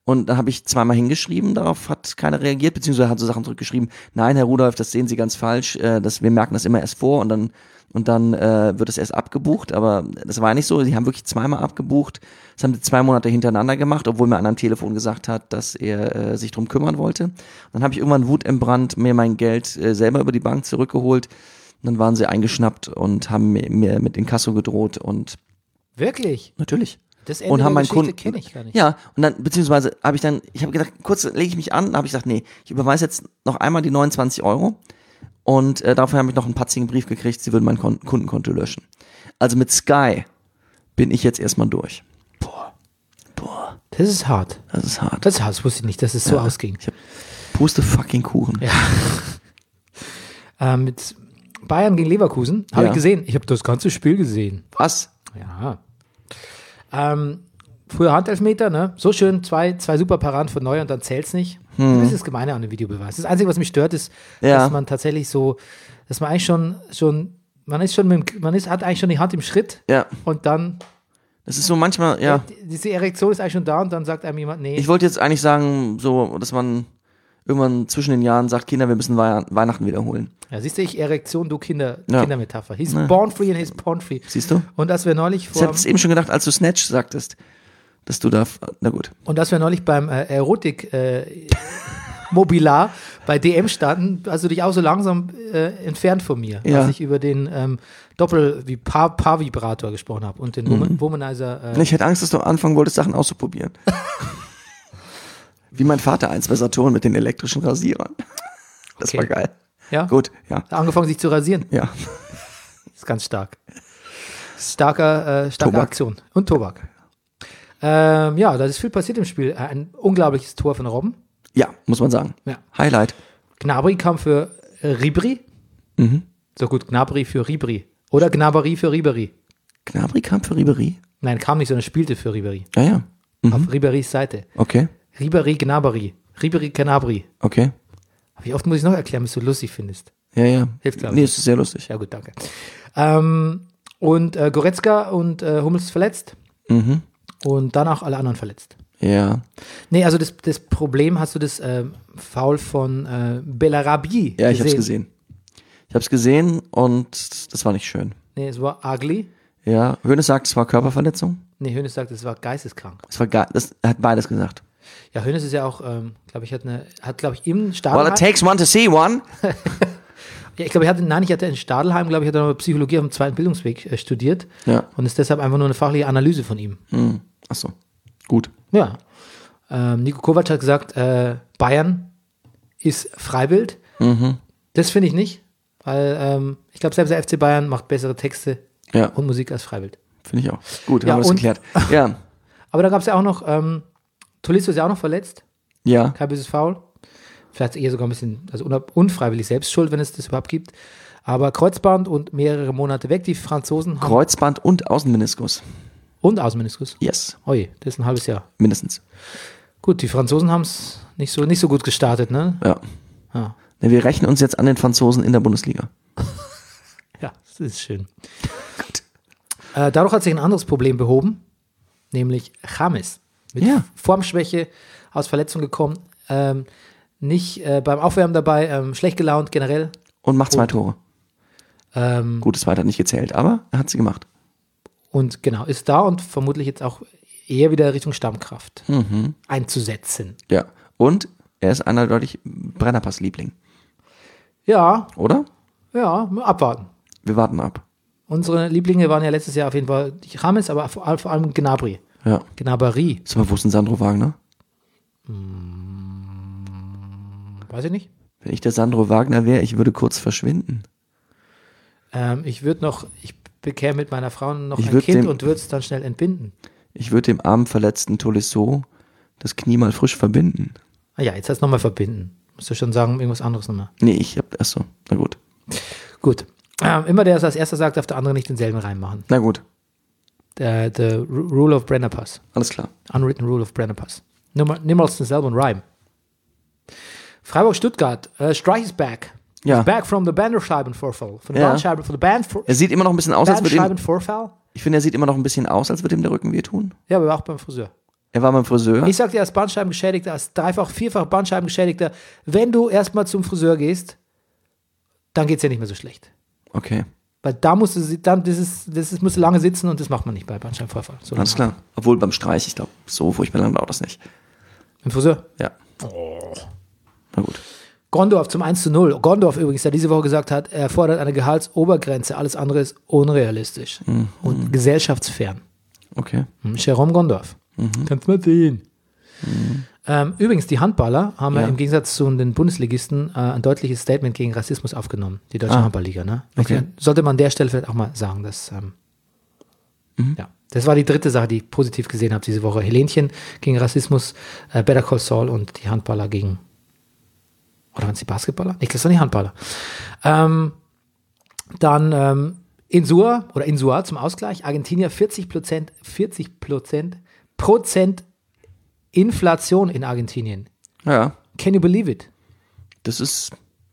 Und da habe ich zweimal hingeschrieben, darauf hat keiner reagiert, beziehungsweise hat so Sachen zurückgeschrieben, nein, Herr Rudolph, das sehen Sie ganz falsch, äh, das, wir merken das immer erst vor und dann und dann äh, wird es erst abgebucht, aber das war ja nicht so, sie haben wirklich zweimal abgebucht, das haben sie zwei Monate hintereinander gemacht, obwohl mir einer am Telefon gesagt hat, dass er äh, sich drum kümmern wollte. Dann habe ich irgendwann wutentbrannt mir mein Geld äh, selber über die Bank zurückgeholt, und dann waren sie eingeschnappt und haben mir, mir mit Inkasso gedroht und Wirklich? natürlich. Das Ende Und haben der meinen Geschichte Kunden, kenne ich gar nicht. ja, und dann, beziehungsweise habe ich dann, ich habe gedacht, kurz lege ich mich an, dann habe ich gesagt, nee, ich überweise jetzt noch einmal die neunundzwanzig Euro und äh, dafür habe ich noch einen patzigen Brief gekriegt, sie würden mein Kon- Kundenkonto löschen. Also mit Sky bin ich jetzt erstmal durch. Boah, boah, Das ist hart. das ist hart. Das ist hart, das wusste ich nicht, dass es so Ja. ausging. Ich hab Puste fucking Kuchen. Ja. Ähm, mit Bayern gegen Leverkusen habe Ja. ich gesehen. Ich habe das ganze Spiel gesehen. Was? Ja. Ähm, früher Handelfmeter, ne? So schön, zwei, zwei super Paraden von Neuer und dann zählt's nicht. Das ist das Gemeine an dem Videobeweis. Das Einzige, was mich stört, ist, Ja. dass man tatsächlich so, dass man eigentlich schon, schon man ist schon mit, dem- man ist, hat eigentlich schon die Hand im Schritt Ja, und dann, das ist so manchmal, ja. die, diese Erektion ist eigentlich schon da und dann sagt einem jemand, nee. Ich wollte jetzt eigentlich sagen, so, dass man irgendwann zwischen den Jahren sagt, Kinder, wir müssen Wei- Weihnachten wiederholen. Ja, siehst du, ich Erektion, du Kinder, Ja. Kindermetapher. He's Ja. born free and he's porn free. Siehst du? Und als wir neulich Ich vor, habe es eben schon gedacht, als du Snatch sagtest, dass du da, na gut. und als wir neulich beim äh, Erotik äh, Mobilar bei D M standen, hast du dich auch so langsam äh, entfernt von mir, Ja. als ich über den ähm, Doppel- wie Paar- Paar-Vibrator gesprochen habe und den Woman- Womanizer. Äh, Ich hätte Angst, dass du anfangen wolltest, Sachen auszuprobieren. Wie mein Vater einst bei Saturn mit den elektrischen Rasierern. Das Okay. war geil. ja? Gut, ja. Hat angefangen, sich zu rasieren. Ja. Das ist ganz stark. Starker, äh, starke Tobak. Aktion. Und Tobak. Ähm, ja, da ist viel passiert im Spiel. Ein unglaubliches Tor von Robben. Ja, muss man sagen. Ja. Highlight. Gnabry kam für äh, Ribéry. Mhm. So gut, Gnabry für Ribéry. Oder Gnabry für Ribéry. Gnabry kam für Ribéry? Nein, kam nicht, sondern spielte für Ribéry. Ja, ja. Auf Ribérys Seite. Okay, Ribéry Gnabry. Ribéry Gnabry. okay. Wie oft muss ich noch erklären, bis du lustig findest? Ja, ja. Hilft, glaub ich. Nee, es ist sehr lustig. Ja gut, danke. Ähm, und äh, Goretzka und äh, Hummels verletzt. Mhm. Und danach alle anderen verletzt. Ja. Nee, also das, das Problem, hast du das ähm, Foul von äh, Bellarabi Ja, ich hab's gesehen. Ich hab's gesehen und das war nicht schön. Nee, es war ugly. Ja, Hoeneß sagt, es war Körperverletzung. Nee, Hoeneß sagt, es war geisteskrank. Es war geil. Das, er hat beides gesagt. Ja, Hoeneß ist ja auch, ähm, glaube ich, hat eine, hat, glaube ich, im Well, Stadelheim. it takes one to see one. Ja, ich glaube, er hatte, nein, ich hatte in Stadelheim, glaube ich, hat er noch Psychologie auf dem zweiten Bildungsweg äh, studiert. Ja. Und ist deshalb einfach nur eine fachliche Analyse von ihm. Hm. Ach so. Gut. Ja. Ähm, Nico Kovac hat gesagt, äh, Bayern ist Freiwild. Mhm. Das finde ich nicht, weil ähm, ich glaube, selbst der F C Bayern macht bessere Texte Ja, und Musik als Freiwild. finde ich auch. Gut, Ja, haben wir das und- geklärt. Ja. Aber da gab es ja auch noch, ähm, Tolisso ist ja auch noch verletzt. Ja. Kein böses Foul. Vielleicht eher sogar ein bisschen, also un- unfreiwillig selbst schuld, wenn es das überhaupt gibt. Aber Kreuzband und mehrere Monate weg. Die Franzosen haben. Kreuzband und Außenmeniskus. Und Außenmeniskus. Yes. Ui, das ist ein halbes Jahr. Mindestens. Gut, die Franzosen haben es nicht so, nicht so gut gestartet, ne? Ja. Ja. Ja, wir rechnen uns jetzt an den Franzosen in der Bundesliga. Ja, das ist schön. Äh, dadurch hat sich ein anderes Problem behoben, nämlich James. Mit Ja. Formschwäche, aus Verletzung gekommen, ähm, nicht äh, beim Aufwärmen dabei, ähm, schlecht gelaunt generell. Und macht zwei Und- Tore. Ähm, Gut, das zweite hat nicht gezählt, aber er hat sie gemacht. Und genau, ist da und vermutlich jetzt auch eher wieder Richtung Stammkraft Mhm. einzusetzen. Ja. Und er ist eindeutig Brennerpass-Liebling, Ja, oder? ja, abwarten. Wir warten ab. Unsere Lieblinge waren ja letztes Jahr auf jeden Fall James, aber vor, vor allem Gnabry. Ja. Gnabry, Sag mal, wo ist denn Sandro Wagner? weiß ich nicht. Wenn ich der Sandro Wagner wäre, ich würde kurz verschwinden. Ähm, ich würde noch, ich bekäme mit meiner Frau noch Ich ein würd Kind dem- und würde es dann schnell entbinden. Ich würde dem armen, verletzten Tolisso das Knie mal frisch verbinden. Ah ja, jetzt heißt nochmal verbinden. Musst du schon sagen, irgendwas anderes nochmal. Nee, ich hab, achso, na gut. Gut. Ähm, immer der es als erster sagt, darf der andere nicht denselben reinmachen. Na gut, Der, the Ru- Rule of Brennerpass. alles klar. Unwritten Rule of Brennerpass. Nimm- Niemals denselben Rhyme. Freiburg-Stuttgart. Uh, Streich is back. Ja. He's back from the Bandscheibenvorfall. Von der Ja. Bandscheiben, von der Band Er sieht immer noch ein bisschen aus, als würde ihm, Bandscheibenvorfall? ich finde, er sieht immer noch ein bisschen aus, als würde ihm der Rücken wehtun. Ja, aber auch beim Friseur. Er war beim Friseur. Ich sag dir als Bandscheibengeschädigter, als dreifach, vierfach Bandscheibengeschädigter, wenn du erstmal zum Friseur gehst, dann geht's ja nicht mehr so schlecht. Okay. Weil da musst du, dann, das ist, das ist, musst du lange sitzen und das macht man nicht bei Bandscheibenvorfall. So Alles klar. Obwohl beim Streich, ich glaube, so furchtbar lang dauert das nicht. Im Friseur? Ja. Oh. Na gut. Gondorf zum eins zu null. Gondorf übrigens, der diese Woche gesagt hat, er fordert eine Gehaltsobergrenze, alles andere ist unrealistisch Mhm. und gesellschaftsfern. Okay. Hm, Jerome Gondorf. Mhm. Kannst mal sehen. Mhm. Ähm, übrigens, die Handballer haben ja, Ja. im Gegensatz zu den Bundesligisten äh, ein deutliches Statement gegen Rassismus aufgenommen, die Deutsche Ah. Handballliga. Ne? Okay. Sollte man an der Stelle vielleicht auch mal sagen, dass ähm, Mhm. ja, das war die dritte Sache, die ich positiv gesehen habe diese Woche. Helenchen gegen Rassismus, äh, Better Call Saul und die Handballer gegen, oder waren es die Basketballer? Nee, das waren die Handballer. Ähm, dann ähm, Insua oder Insua zum Ausgleich. Argentinier vierzig Prozent, vierzig Prozent, Prozent Inflation in Argentinien. Ja, Can you believe it? das ist,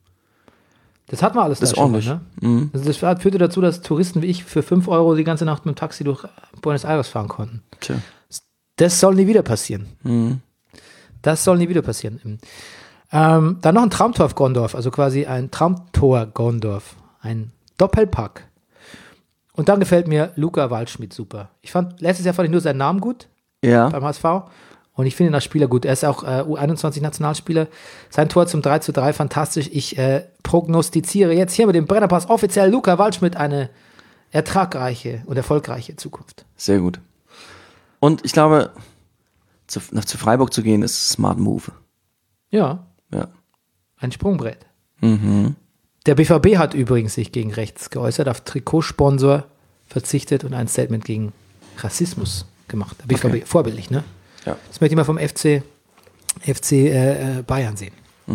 Das hatten wir alles das da ist schon mal, ordentlich. ne? Mhm. Also das führte dazu, dass Touristen wie ich für fünf Euro die ganze Nacht mit dem Taxi durch Buenos Aires fahren konnten. Tja. Das soll nie wieder passieren. Mhm. Das soll nie wieder passieren. Ähm, dann noch ein Traumtor auf Gondorf, also quasi ein Traumtor Gondorf. Ein Doppelpack. Und dann gefällt mir Luca Waldschmidt super. Ich fand, letztes Jahr fand ich nur seinen Namen gut Ja. beim H S V. Und ich finde ihn als Spieler gut. Er ist auch äh, U einundzwanzig-Nationalspieler. Sein Tor zum drei zu drei, fantastisch. Ich äh, prognostiziere jetzt hier mit dem Brennerpass offiziell Luca Waldschmidt eine ertragreiche und erfolgreiche Zukunft. Sehr gut. Und ich glaube, zu, nach zu Freiburg zu gehen, ist ein smart Move. Ja, Ja. ein Sprungbrett. Mhm. Der B V B hat übrigens sich gegen rechts geäußert, auf Trikotsponsor verzichtet und ein Statement gegen Rassismus gemacht. Der B V B, Okay. vorbildlich, ne? Ja. Das möchte ich mal vom F C, F C äh, Bayern sehen.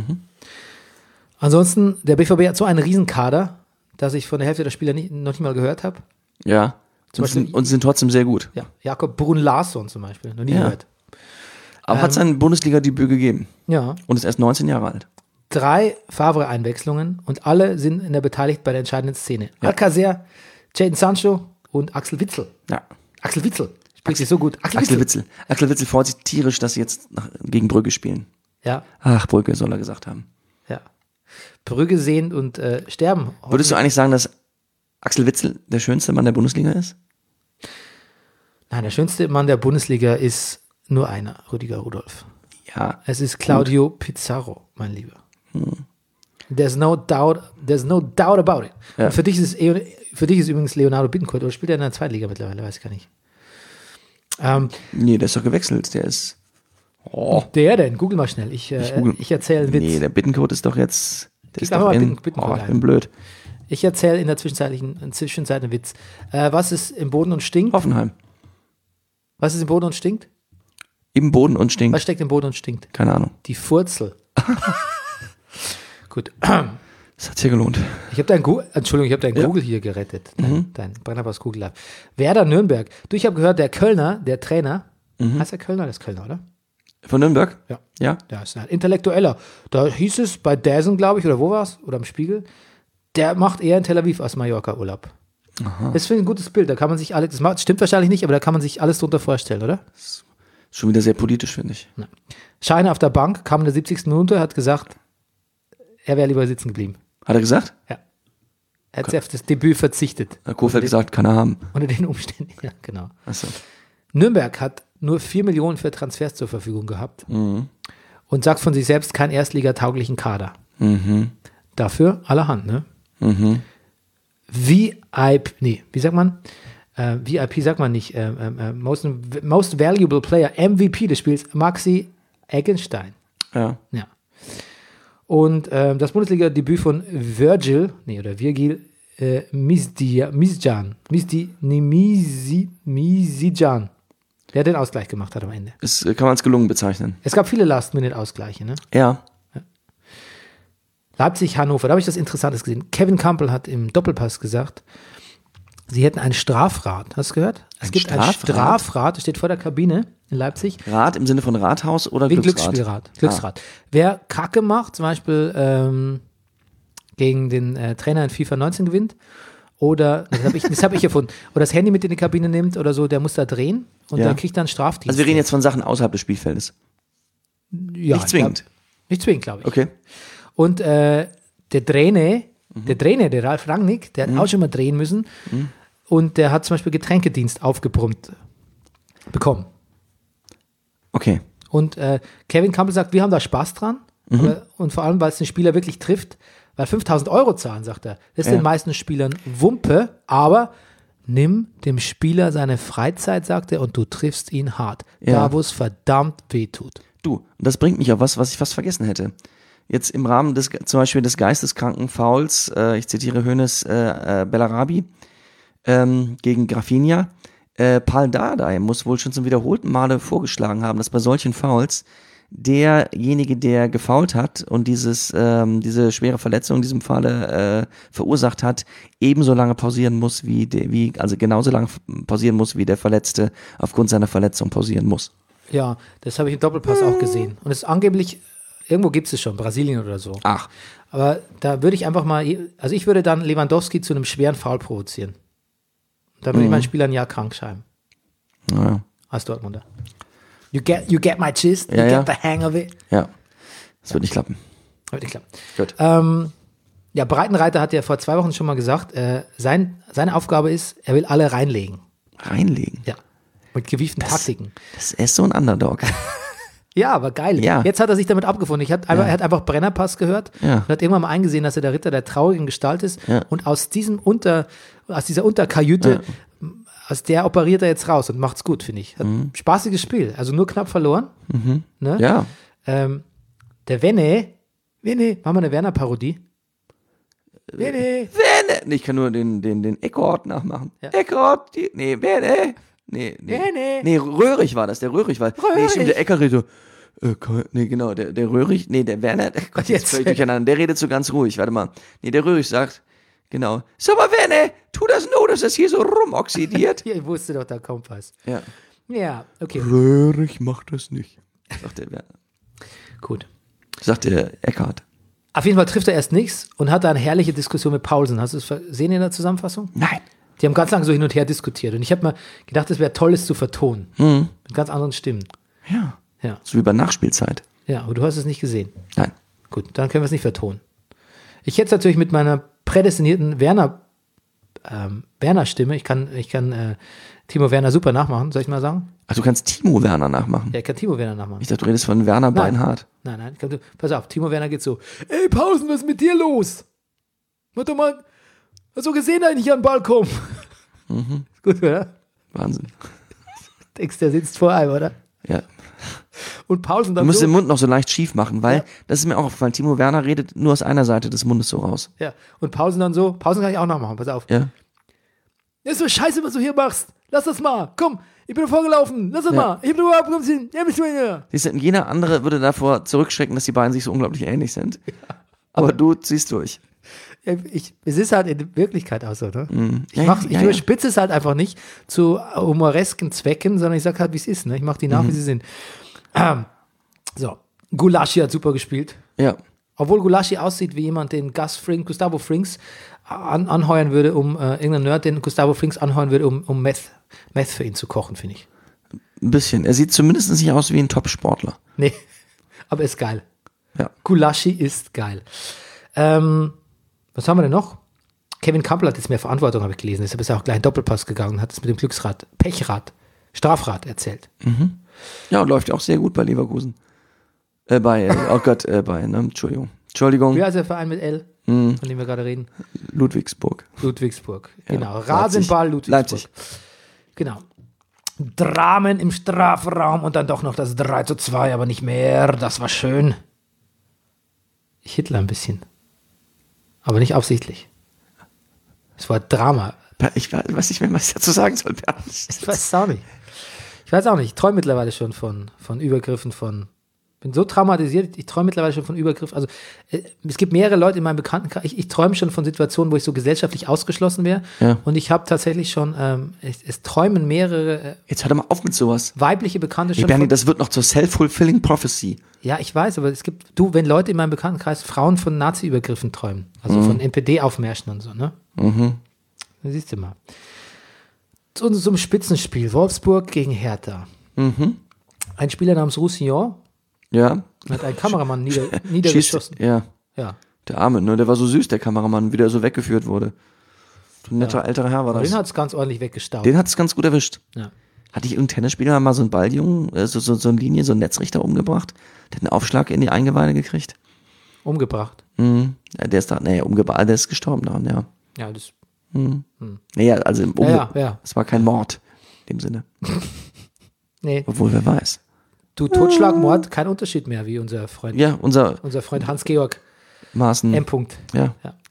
Ansonsten, der B V B hat so einen Riesenkader, dass ich von der Hälfte der Spieler nicht, noch nicht mal gehört habe. Ja. Zum Und sind, Beispiel- und sind trotzdem sehr gut. Ja, Jakob Brun-Larsson zum Beispiel, noch nie Ja. gehört. Aber Ähm, hat sein Bundesliga-Debüt gegeben. Ja, Und ist erst neunzehn Jahre alt. drei Favre-Einwechslungen und alle sind in der beteiligt bei der entscheidenden Szene. Ja. Alcacer, Jadon Sancho und Axel Witzel. Ja. Axel Witzel spricht sich so gut. Axel, Axel Witzel. Witzel. Axel Witzel freut sich tierisch, dass sie jetzt nach, gegen Brügge spielen. Ja, Ach, Brügge soll er gesagt haben. ja. Brügge sehen und äh, sterben. Würdest du eigentlich sagen, dass Axel Witzel der schönste Mann der Bundesliga ist? Nein, der schönste Mann der Bundesliga ist nur einer, Rüdiger Rudolph. Ja. Es ist Claudio Pizarro, mein Lieber. There's no doubt, there's no doubt about it. Ja. Und für dich ist es, eh- für dich ist übrigens Leonardo Bittencourt, oder spielt er in der Zweitliga mittlerweile, weiß ich gar nicht. Ähm, Nee, der ist doch gewechselt. Der ist. Oh. der denn? Google mal schnell. Ich, äh, google- ich erzähle einen Witz. Nee, der Bittencode ist doch jetzt. Der Gib ist einfach doch mal in, Bitten- Bittencourt oh, ich ein. bin blöd. Ich erzähle in der zwischenzeitlichen in der Zwischenzeit einen Witz. Äh, was ist im Boden und stinkt? Hoffenheim. Was ist im Boden und stinkt? Im Boden und Was stinkt. steckt im Boden und stinkt? Keine Ahnung. Die Furzel. Gut. Das hat sich gelohnt. Ich habe dein Gu Entschuldigung, ich habe dein Ja. Google hier gerettet. Dein, dein Brennerpass Google Live. Werder Nürnberg. Du, ich habe gehört, der Kölner, der Trainer, heißt der Kölner? Das ist Kölner, oder? Von Nürnberg? Ja. Ja. Der ist ein Intellektueller. Da hieß es bei Dazen, glaube ich, oder wo war es? Oder am Spiegel. Der macht eher in Tel Aviv als Mallorca Urlaub. Das finde ich ein gutes Bild. Da kann man sich alles, das macht- stimmt wahrscheinlich nicht, aber da kann man sich alles drunter vorstellen, oder? Schon wieder sehr politisch, finde ich. Scheine auf der Bank, kam in der siebzigsten Minute, hat gesagt, er wäre lieber sitzen geblieben. Hat er gesagt? Ja. Er hat auf das Debüt verzichtet. Hat Kofeld gesagt, kann er haben. Unter den Umständen, ja, genau. Achso. Nürnberg hat nur vier Millionen für Transfers zur Verfügung gehabt Mhm. und sagt von sich selbst keinen erstligatauglichen Kader. Mhm. Dafür allerhand, ne? Mhm. V I P, nee, wie sagt man? Äh, V I P sagt man nicht. Äh, äh, most, most Valuable Player, M V P des Spiels, Maxi Eggenstein. Ja. Ja. Und ähm, das Bundesliga-Debüt von Virgil, nee, oder Virgil äh, Mizdia- Mizjan, Mizdi, nee, Mizi, Mizjan, der den Ausgleich gemacht hat am Ende. Das äh, kann man als gelungen bezeichnen. Es gab viele Last-Minute-Ausgleiche, ne? Ja. Leipzig, Hannover, da habe ich das Interessantes gesehen. Kevin Campbell hat im Doppelpass gesagt, sie hätten ein Strafrad. Hast du gehört? Es Ein gibt ein Strafrad? Strafrad, das steht vor der Kabine in Leipzig. Rad im Sinne von Rathaus oder Wie ein Glücksrad? Glücksspielrad. Glücksrad. Wer Kacke macht, zum Beispiel ähm, gegen den äh, Trainer in FIFA neunzehn gewinnt Oder, das habe ich, das hab ich erfunden, oder das Handy mit in die Kabine nimmt oder so, der muss da drehen und Ja. der kriegt dann Strafdienst. Also wir reden jetzt von Sachen außerhalb des Spielfeldes. ja, Nicht zwingend. Ja, nicht zwingend, glaube ich. Okay. Und äh, der Trainer, Mhm. der Trainer, der Ralf Rangnick, der hat auch schon mal drehen müssen Mhm. und der hat zum Beispiel Getränkedienst aufgebrummt bekommen. Okay. Und äh, Kevin Campbell sagt, wir haben da Spaß dran. Mhm. Aber, und vor allem, weil es den Spieler wirklich trifft, weil fünftausend Euro zahlen, sagt er. Das ist Ja. den meisten Spielern Wumpe, aber nimm dem Spieler seine Freizeit, sagt er, und du triffst ihn hart. Ja. Da, wo es verdammt weh tut. Du, und das bringt mich auf was, was ich fast vergessen hätte. Jetzt im Rahmen des, zum Beispiel des geisteskranken Fouls, äh, ich zitiere Hoeneß, äh, äh, Bellarabi ähm, gegen Grafinha, äh, Pal Dardai muss wohl schon zum wiederholten Male vorgeschlagen haben, dass bei solchen Fouls derjenige, der gefoult hat und dieses, ähm, diese schwere Verletzung in diesem Falle äh, verursacht hat, ebenso lange pausieren muss, wie, der, wie also genauso lange pausieren muss, wie der Verletzte aufgrund seiner Verletzung pausieren muss. Ja, das habe ich im Doppelpass auch gesehen. Und es ist angeblich, irgendwo gibt es es schon, Brasilien oder so. Ach. Aber da würde ich einfach mal, also ich würde dann Lewandowski zu einem schweren Foul provozieren. Da würde ich meinen Spieler ein Jahr krank schreiben. Naja. Als Dortmunder. You get, you get my gist, you Ja, get ja. the hang of it. Ja, das wird nicht klappen. Wird nicht klappen. Gut. Ähm, ja, Breitenreiter hat ja vor zwei Wochen schon mal gesagt, äh, sein, seine Aufgabe ist, er will alle reinlegen. Reinlegen. Ja. Mit gewieften Taktiken. Das ist so ein Underdog. Ja, aber geil. Ja. Jetzt hat er sich damit abgefunden. Ich hab einfach, Ja. Er hat einfach Brennerpass gehört Ja. und hat irgendwann mal eingesehen, dass er der Ritter der traurigen Gestalt ist. Ja. Und aus diesem Unter, aus dieser Unterkajüte, aus der operiert er jetzt raus und macht's gut, finde ich. Hat ein spaßiges Spiel. Also nur knapp verloren. Ne? Ja. Ähm, der Wenne, Wenne, machen wir eine Werner-Parodie? Wenne. Wenne. Nee, ich kann nur den, den, den Eckort nachmachen. Ja. Eckort, die, nee, Wenne. Nee, nee. Wenne. Nee, Röhrig war das, der Röhrig war. Nee, Röhrig. stimmt, der Ecker redet so, äh, komm, nee, genau, der, der Röhrig, nee, der Werner, der Gott, jetzt Jetzt. völlig durcheinander, der redet so ganz ruhig, warte mal. Nee, der Röhrig sagt, genau, sag mal, Wenne, tu das nur, dass das hier so rumoxidiert. Hier, ich wusste doch, da kommt was. Ja. Ja, okay, Röhrig macht das nicht, sagt der Werner. gut. Sagt der Eckart. Auf jeden Fall trifft er erst nichts und hat da eine herrliche Diskussion mit Paulsen. Hast du es gesehen in der Zusammenfassung? Nein. Die haben ganz lange so hin und her diskutiert. Und ich habe mir gedacht, es wäre toll, es zu vertonen. Mhm. Mit ganz anderen Stimmen. Ja. Ja. So wie bei Nachspielzeit. Ja, aber du hast es nicht gesehen. Nein. Gut, dann können wir es nicht vertonen. Ich hätte es natürlich mit meiner prädestinierten Werner, ähm, Werner-Stimme, ich kann, ich kann äh, Timo Werner super nachmachen, soll ich mal sagen? Ach, du kannst Timo Werner nachmachen. Ja, ich kann Timo Werner nachmachen. Ich dachte, du redest von Werner Nein. Beinhardt. Nein, nein, ich kann, pass auf, Timo Werner geht so, ey Pausen, was ist mit dir los? Mach doch mal, hast du gesehen, dass ich nicht an den Ball komme? Mhm. Gut, oder? Wahnsinn. Denkst, der sitzt vor einem, oder? Ja. Und Pausen Du dann musst so. den Mund noch so leicht schief machen, weil, Ja. das ist mir auch aufgefallen, Timo Werner redet nur aus einer Seite des Mundes so raus. Ja, und Pausen dann so, Pausen kann ich auch noch machen, pass auf. Ja. Das ist so scheiße, was du hier machst. Lass das mal. Komm, ich bin vorgelaufen. Lass das Ja. mal. Ich hab überhaupt keinen Sinn. Ja, bist du hier. Siehst du, jener andere würde davor zurückschrecken, dass die beiden sich so unglaublich ähnlich sind. Aber du ziehst durch. Ja, ich, es ist halt in Wirklichkeit auch so, ne? Ich, Ja, mach's, ja, ich ja. überspitze es halt einfach nicht zu humoresken Zwecken, sondern ich sag halt, wie es ist, ne? Ich mach die nach, Mhm. wie sie sind. Ähm, so. Gulaschi hat super gespielt. Ja. Obwohl Gulaschi aussieht wie jemand, den Gus Frink, Gustavo Frinks an, anheuern würde, um äh, irgendein Nerd, den Gustavo Frinks anheuern würde, um, um Meth, Meth für ihn zu kochen, finde ich. Ein bisschen. Er sieht zumindest nicht aus wie ein Top-Sportler. Nee, aber ist geil. Ja. Gulaschi ist geil. Ähm, was haben wir denn noch? Kevin Campbell hat jetzt mehr Verantwortung, habe ich gelesen. Deshalb ist er auch gleich in Doppelpass gegangen und hat es mit dem Glücksrad, Pechrad, Strafrad erzählt. Ja, und läuft ja auch sehr gut bei Leverkusen. Äh, bei, äh, oh Gott, äh, bei, ne, Entschuldigung. Entschuldigung, Wie heißt der Verein mit L, Mhm. von dem wir gerade reden? Ludwigsburg. Ludwigsburg. Ja, Genau. Leipzig. Rasenball Ludwigsburg. Leipzig. Genau. Dramen im Strafraum und dann doch noch das drei zu zwei, aber nicht mehr. Das war schön. Ich hitler ein bisschen. Aber nicht absichtlich. Es war Drama. Ich weiß nicht mehr, was ich dazu sagen soll, Bernd. Ich weiß es auch nicht. Ich weiß auch nicht. Ich träume mittlerweile schon von, von Übergriffen, von. Bin so traumatisiert, ich träume mittlerweile schon von Übergriffen. Also äh, es gibt mehrere Leute in meinem Bekanntenkreis. Ich, ich träume schon von Situationen, wo ich so gesellschaftlich ausgeschlossen wäre. Ja. Und ich habe tatsächlich schon, ähm, es, es träumen mehrere äh, Jetzt hör doch mal auf mit sowas. weibliche Bekannte Hey, schon. Bernie, Von, das wird noch zur self-fulfilling prophecy. ja, ich weiß, aber es gibt, du, wenn Leute in meinem Bekanntenkreis Frauen von Nazi-Übergriffen träumen, also von N P D-Aufmärschen und so, ne? siehst du mal. Zu unserem Spitzenspiel, Wolfsburg gegen Hertha. Mhm. Ein Spieler namens Roussillon Ja. hat einen Kameramann nieder, niedergeschossen. Schießt, ja. Ja. Der Arme, ne? Der war so süß, der Kameramann, wie der so weggeführt wurde. So ein netter älterer Herr war Aber das. den hat es ganz ordentlich weggestaubt. Den hat es ganz gut erwischt. Ja. Hatte ich irgendein Tennisspieler mal so einen Balljungen, äh, so, so, so eine Linie, so einen Netzrichter umgebracht? Der hat einen Aufschlag in die Eingeweide gekriegt. Umgebracht. Mhm. Ja, der ist da, nee, umgebracht, der ist gestorben daran, ja. Ja, das. Naja, also im Umge- Ja, ja, ja. es war kein Mord, in dem Sinne. Nee, Obwohl, wer weiß. du, Totschlag, Mord, kein Unterschied mehr, wie unser Freund, Ja, unser unser Freund Hans-Georg Maaßen. M. -Punkt. Ja.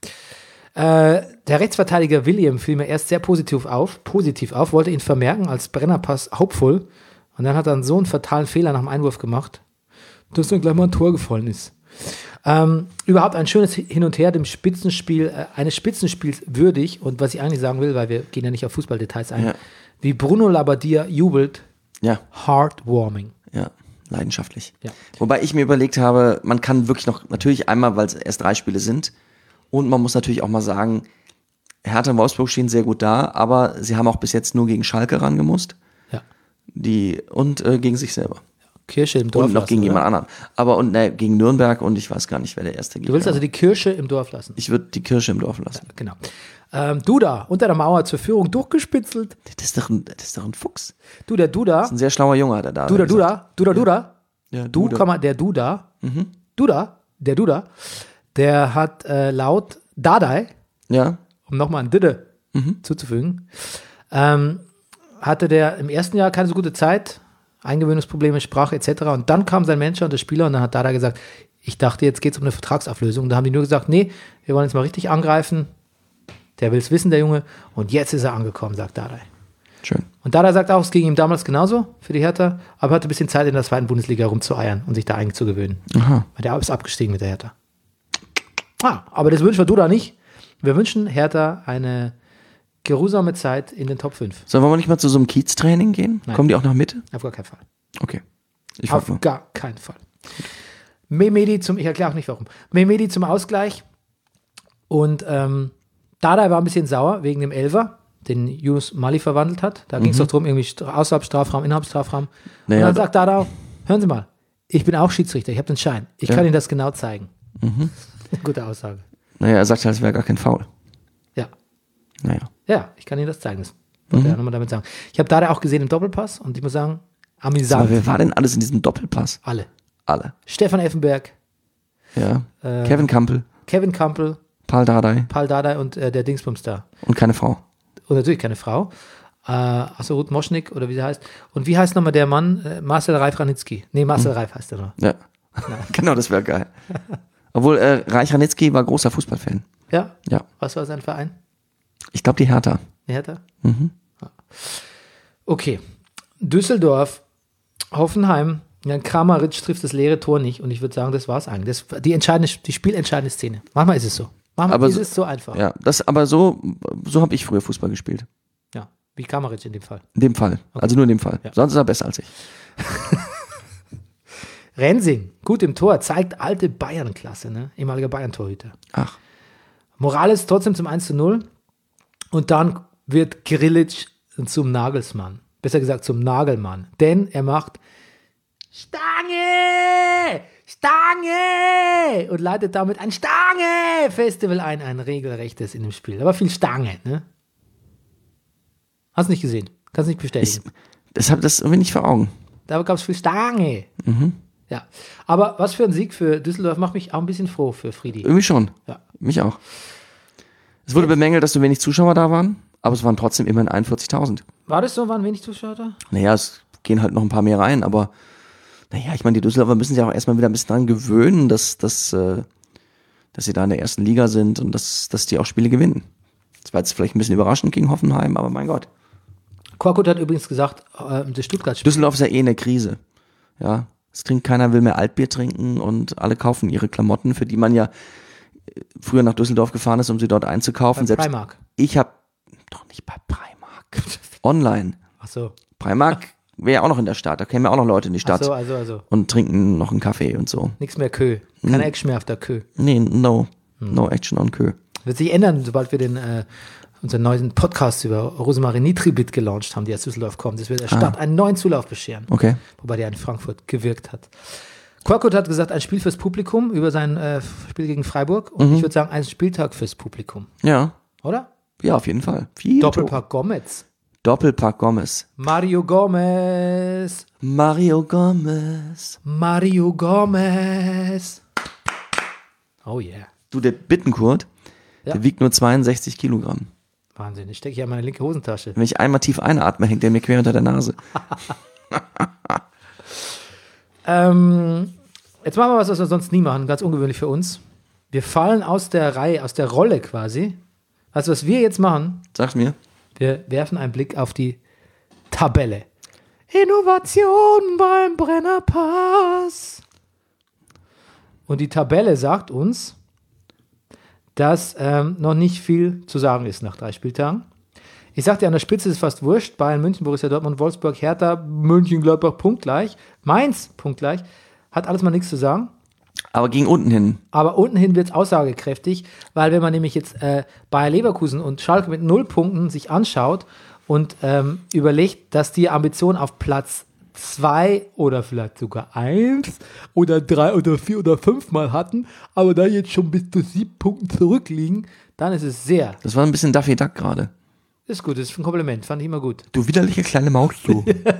Äh, der Rechtsverteidiger William fiel mir erst sehr positiv auf, positiv auf, wollte ihn vermerken als Brennerpass hopeful und dann hat er so einen fatalen Fehler nach dem Einwurf gemacht, dass dann gleich mal ein Tor gefallen ist. Ähm, überhaupt ein schönes Hin und Her dem Spitzenspiel, äh, eines Spitzenspiels würdig und was ich eigentlich sagen will, weil wir gehen ja nicht auf Fußballdetails ein, Ja. wie Bruno Labbadia jubelt, Ja, heartwarming. ja, leidenschaftlich. Ja. Wobei ich mir überlegt habe, man kann wirklich noch, natürlich einmal, weil es erst drei Spiele sind, und man muss natürlich auch mal sagen, Hertha und Wolfsburg stehen sehr gut da, aber sie haben auch bis jetzt nur gegen Schalke rangemusst, Ja. die, und äh, gegen sich selber. Kirsche im Dorf Und noch lassen, gegen oder? jemand anderen. Aber und ne, gegen Nürnberg und ich weiß gar nicht, wer der erste Gegner Du willst also war. die Kirsche im Dorf lassen. Ich würde die Kirsche im Dorf lassen. Genau. Ähm, Duda, unter der Mauer zur Führung durchgespitzelt. Das ist doch ein, das ist doch ein Fuchs. Du, der Duda, Das ist ein sehr schlauer Junge, hat er da. Duda, gesagt. Duda, Duda, Duda, Ja, du, Duda. Komma, der Duda, Duda, der Duda, der hat äh, laut Dadai, Ja, um nochmal ein Didde zuzufügen, ähm, hatte der im ersten Jahr keine so gute Zeit, Eingewöhnungsprobleme, Sprache et cetera. Und dann kam sein Manager und der Spieler und dann hat Dada gesagt, ich dachte, jetzt geht es um eine Vertragsauflösung. Und da haben die nur gesagt, nee, wir wollen jetzt mal richtig angreifen. Der will es wissen, der Junge. Und jetzt ist er angekommen, sagt Dada. schön. Und Dada sagt auch, es ging ihm damals genauso für die Hertha, aber hatte ein bisschen Zeit in der zweiten Bundesliga rumzueiern und sich da eigentlich zu gewöhnen. Aha. Weil der ist abgestiegen mit der Hertha. Ah, aber das wünschen wir Duda nicht. Wir wünschen Hertha eine geruhsame Zeit in den Top fünf. So, wollen wir nicht mal zu so einem Kiez-Training gehen? Nein. Kommen die auch nach Mitte? Auf gar keinen Fall. Okay. Ich Auf frag mal. gar keinen Fall. Mehmedi zum, ich erkläre auch nicht warum. Mehmedi zum Ausgleich. Und ähm, Dada war ein bisschen sauer wegen dem Elfer, den Yunus Mali verwandelt hat. Da ging es doch drum, irgendwie Stra- außerhalb Strafraum, innerhalb Strafraum. Naja, und dann da- sagt Dada, hören Sie mal, ich bin auch Schiedsrichter, ich habe den Schein. Ich Ja. kann Ihnen das genau zeigen. Gute Aussage. Naja, er sagt halt, es wäre gar kein Foul. Ja. Naja. Ja, ich kann Ihnen das zeigen. Das wollte er nochmal damit sagen. Ich habe Dada auch gesehen im Doppelpass und ich muss sagen, amüsant. Aber wer war denn alles in diesem Doppelpass? Alle. Alle. Stefan Effenberg, Ja. Äh, Kevin Kampel, Kevin Kampel, Paul Dardai Paul Dardai und äh, der Dingsbums da. und keine Frau. Und natürlich keine Frau. Äh, achso, Ruth Moschnik oder wie sie heißt. Und wie heißt nochmal der Mann? Äh, Marcel Reif-Ranitzky. Nee, Marcel Reif heißt er noch. Ja. Genau, das wäre geil. Obwohl, äh, Reich Ranitzky war großer Fußballfan. Ja? Ja. Was war sein Verein? Ich glaube, die Hertha. Die Hertha? Ja. Okay. Düsseldorf, Hoffenheim. Ja, Kramaric trifft das leere Tor nicht. Und ich würde sagen, das war es eigentlich. Das, die, entscheidende, die spielentscheidende Szene. Manchmal ist es so. Manchmal Aber ist so- es so einfach. Ja, das, aber so, so habe ich früher Fußball gespielt. Ja. Wie Kramaric in dem Fall. In dem Fall. Also nur in dem Fall. Ja. Sonst ist er besser als ich. Rensing, gut im Tor, zeigt alte Bayern-Klasse, ne? Ehemaliger Bayern-Torhüter. Ach. Morales trotzdem zum eins zu null. Und dann wird Grilic zum Nagelsmann. Besser gesagt zum Nagelmann. Denn er macht Stange! Stange! Und leitet damit ein Stange-Festival ein. Ein regelrechtes in dem Spiel. Aber viel Stange, ne? Hast du nicht gesehen? Kannst nicht Ich, bestätigen. das habe das irgendwie nicht vor Augen. Da gab es viel Stange. Ja. Aber was für ein Sieg für Düsseldorf macht mich auch ein bisschen froh für Friedi. Irgendwie schon. Ja. Mich auch. Es wurde bemängelt, dass so wenig Zuschauer da waren, aber es waren trotzdem immerhin einundvierzigtausend. War das so? Waren wenig Zuschauer da? Naja, es gehen halt noch ein paar mehr rein, aber naja, ich meine, die Düsseldorfer müssen sich auch erstmal wieder ein bisschen dran gewöhnen, dass, dass, äh, dass sie da in der ersten Liga sind und dass, dass die auch Spiele gewinnen. Das war jetzt vielleicht ein bisschen überraschend gegen Hoffenheim, aber mein Gott. Korkut hat übrigens gesagt, äh, das Stuttgart-Spiel. Düsseldorf ist ja eh in der Krise. Ja, es trinkt keiner, will mehr Altbier trinken und alle kaufen ihre Klamotten, für die man ja äh, früher nach Düsseldorf gefahren ist, um sie dort einzukaufen. Bei Selbst Primark. ich habe doch nicht bei Primark. Online. Ach so. Primark wäre ja auch noch in der Stadt. Da kämen ja auch noch Leute in die Ach Stadt so, also, also. und trinken noch einen Kaffee und so. Nichts mehr Kö. Hm. Keine Action mehr auf der Kö. Nee, no. No action on Kö. Wird sich ändern, sobald wir den äh, unseren neuen Podcast über Rosemarie Nitribit gelauncht haben, die aus Düsseldorf kommt. Das wird der Stadt ah. einen neuen Zulauf bescheren. Okay. Wobei der in Frankfurt gewirkt hat. Korkut hat gesagt, ein Spiel fürs Publikum über sein äh, Spiel gegen Freiburg. Und mhm. ich würde sagen, ein Spieltag fürs Publikum. Ja. Oder? Ja, auf jeden Fall. Viel Doppelpack Gomez. Doppelpack Gomez. Mario Gomez. Mario Gomez. Mario Gomez. Oh yeah. Du, der Bittenkurt, ja. der wiegt nur zweiundsechzig Kilogramm. Wahnsinn, ich stecke hier in meine linke Hosentasche. Wenn ich einmal tief einatme, hängt der mir quer unter der Nase. ähm, jetzt machen wir was, was wir sonst nie machen, ganz ungewöhnlich für uns. Wir fallen aus der Reihe, aus der Rolle quasi. Also was wir jetzt machen, sag's mir. Wir werfen einen Blick auf die Tabelle. Innovation beim Brennerpass. Und die Tabelle sagt uns, dass ähm, noch nicht viel zu sagen ist nach drei Spieltagen. Ich sagte, an der Spitze ist es fast wurscht. Bayern, München, Borussia Dortmund, Wolfsburg, Hertha, München, Gladbach, punktgleich. Mainz, punktgleich. Hat alles mal nichts zu sagen. Aber gegen unten hin. Aber unten hin wird es aussagekräftig, weil wenn man nämlich jetzt äh, Bayer Leverkusen und Schalke mit null Punkten sich anschaut und ähm, überlegt, dass die Ambition auf Platz zwei oder vielleicht sogar eins oder drei oder vier oder fünf Mal hatten, aber da jetzt schon bis zu sieben Punkten zurückliegen, dann ist es sehr. Das war ein bisschen Daffy Duck gerade. Ist gut, das ist ein Kompliment, fand ich immer gut. Du widerliche kleine Maus, du.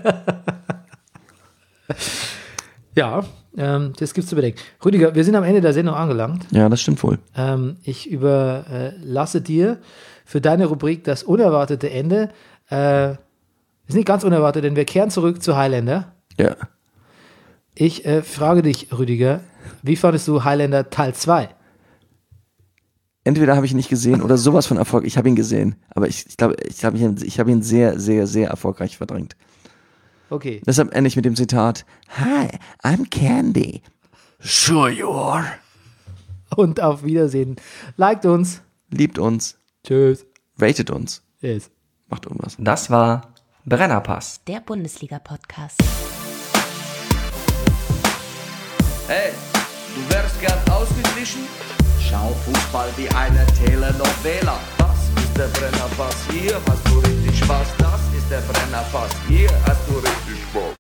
Ja, ähm, das gibt's zu bedenken. Rüdiger, wir sind am Ende der Sendung angelangt. Ja, das stimmt wohl. Ähm, ich überlasse dir für deine Rubrik das unerwartete Ende. Äh, ist nicht ganz unerwartet, denn wir kehren zurück zu Highlander. Ja. Ich äh, frage dich, Rüdiger, wie fandest du Highlander Teil zwei? Entweder habe ich ihn nicht gesehen oder sowas von Erfolg. Ich habe ihn gesehen, aber ich, ich glaube, ich habe ihn, ich habe ihn sehr, sehr, sehr erfolgreich verdrängt. Okay. Deshalb ende ich mit dem Zitat: Hi, I'm Candy. Sure you are. Und auf Wiedersehen. Liked uns. Liebt uns. Tschüss. Ratet uns. Yes. Macht irgendwas. Das war Brennerpass. Der Bundesliga-Podcast. Hey, du wärst gern ausgeglichen? Schau Fußball wie eine Telenovela. Das ist der Brennerpass, hier hast du richtig Spaß. Das ist der Brennerpass, hier hast du richtig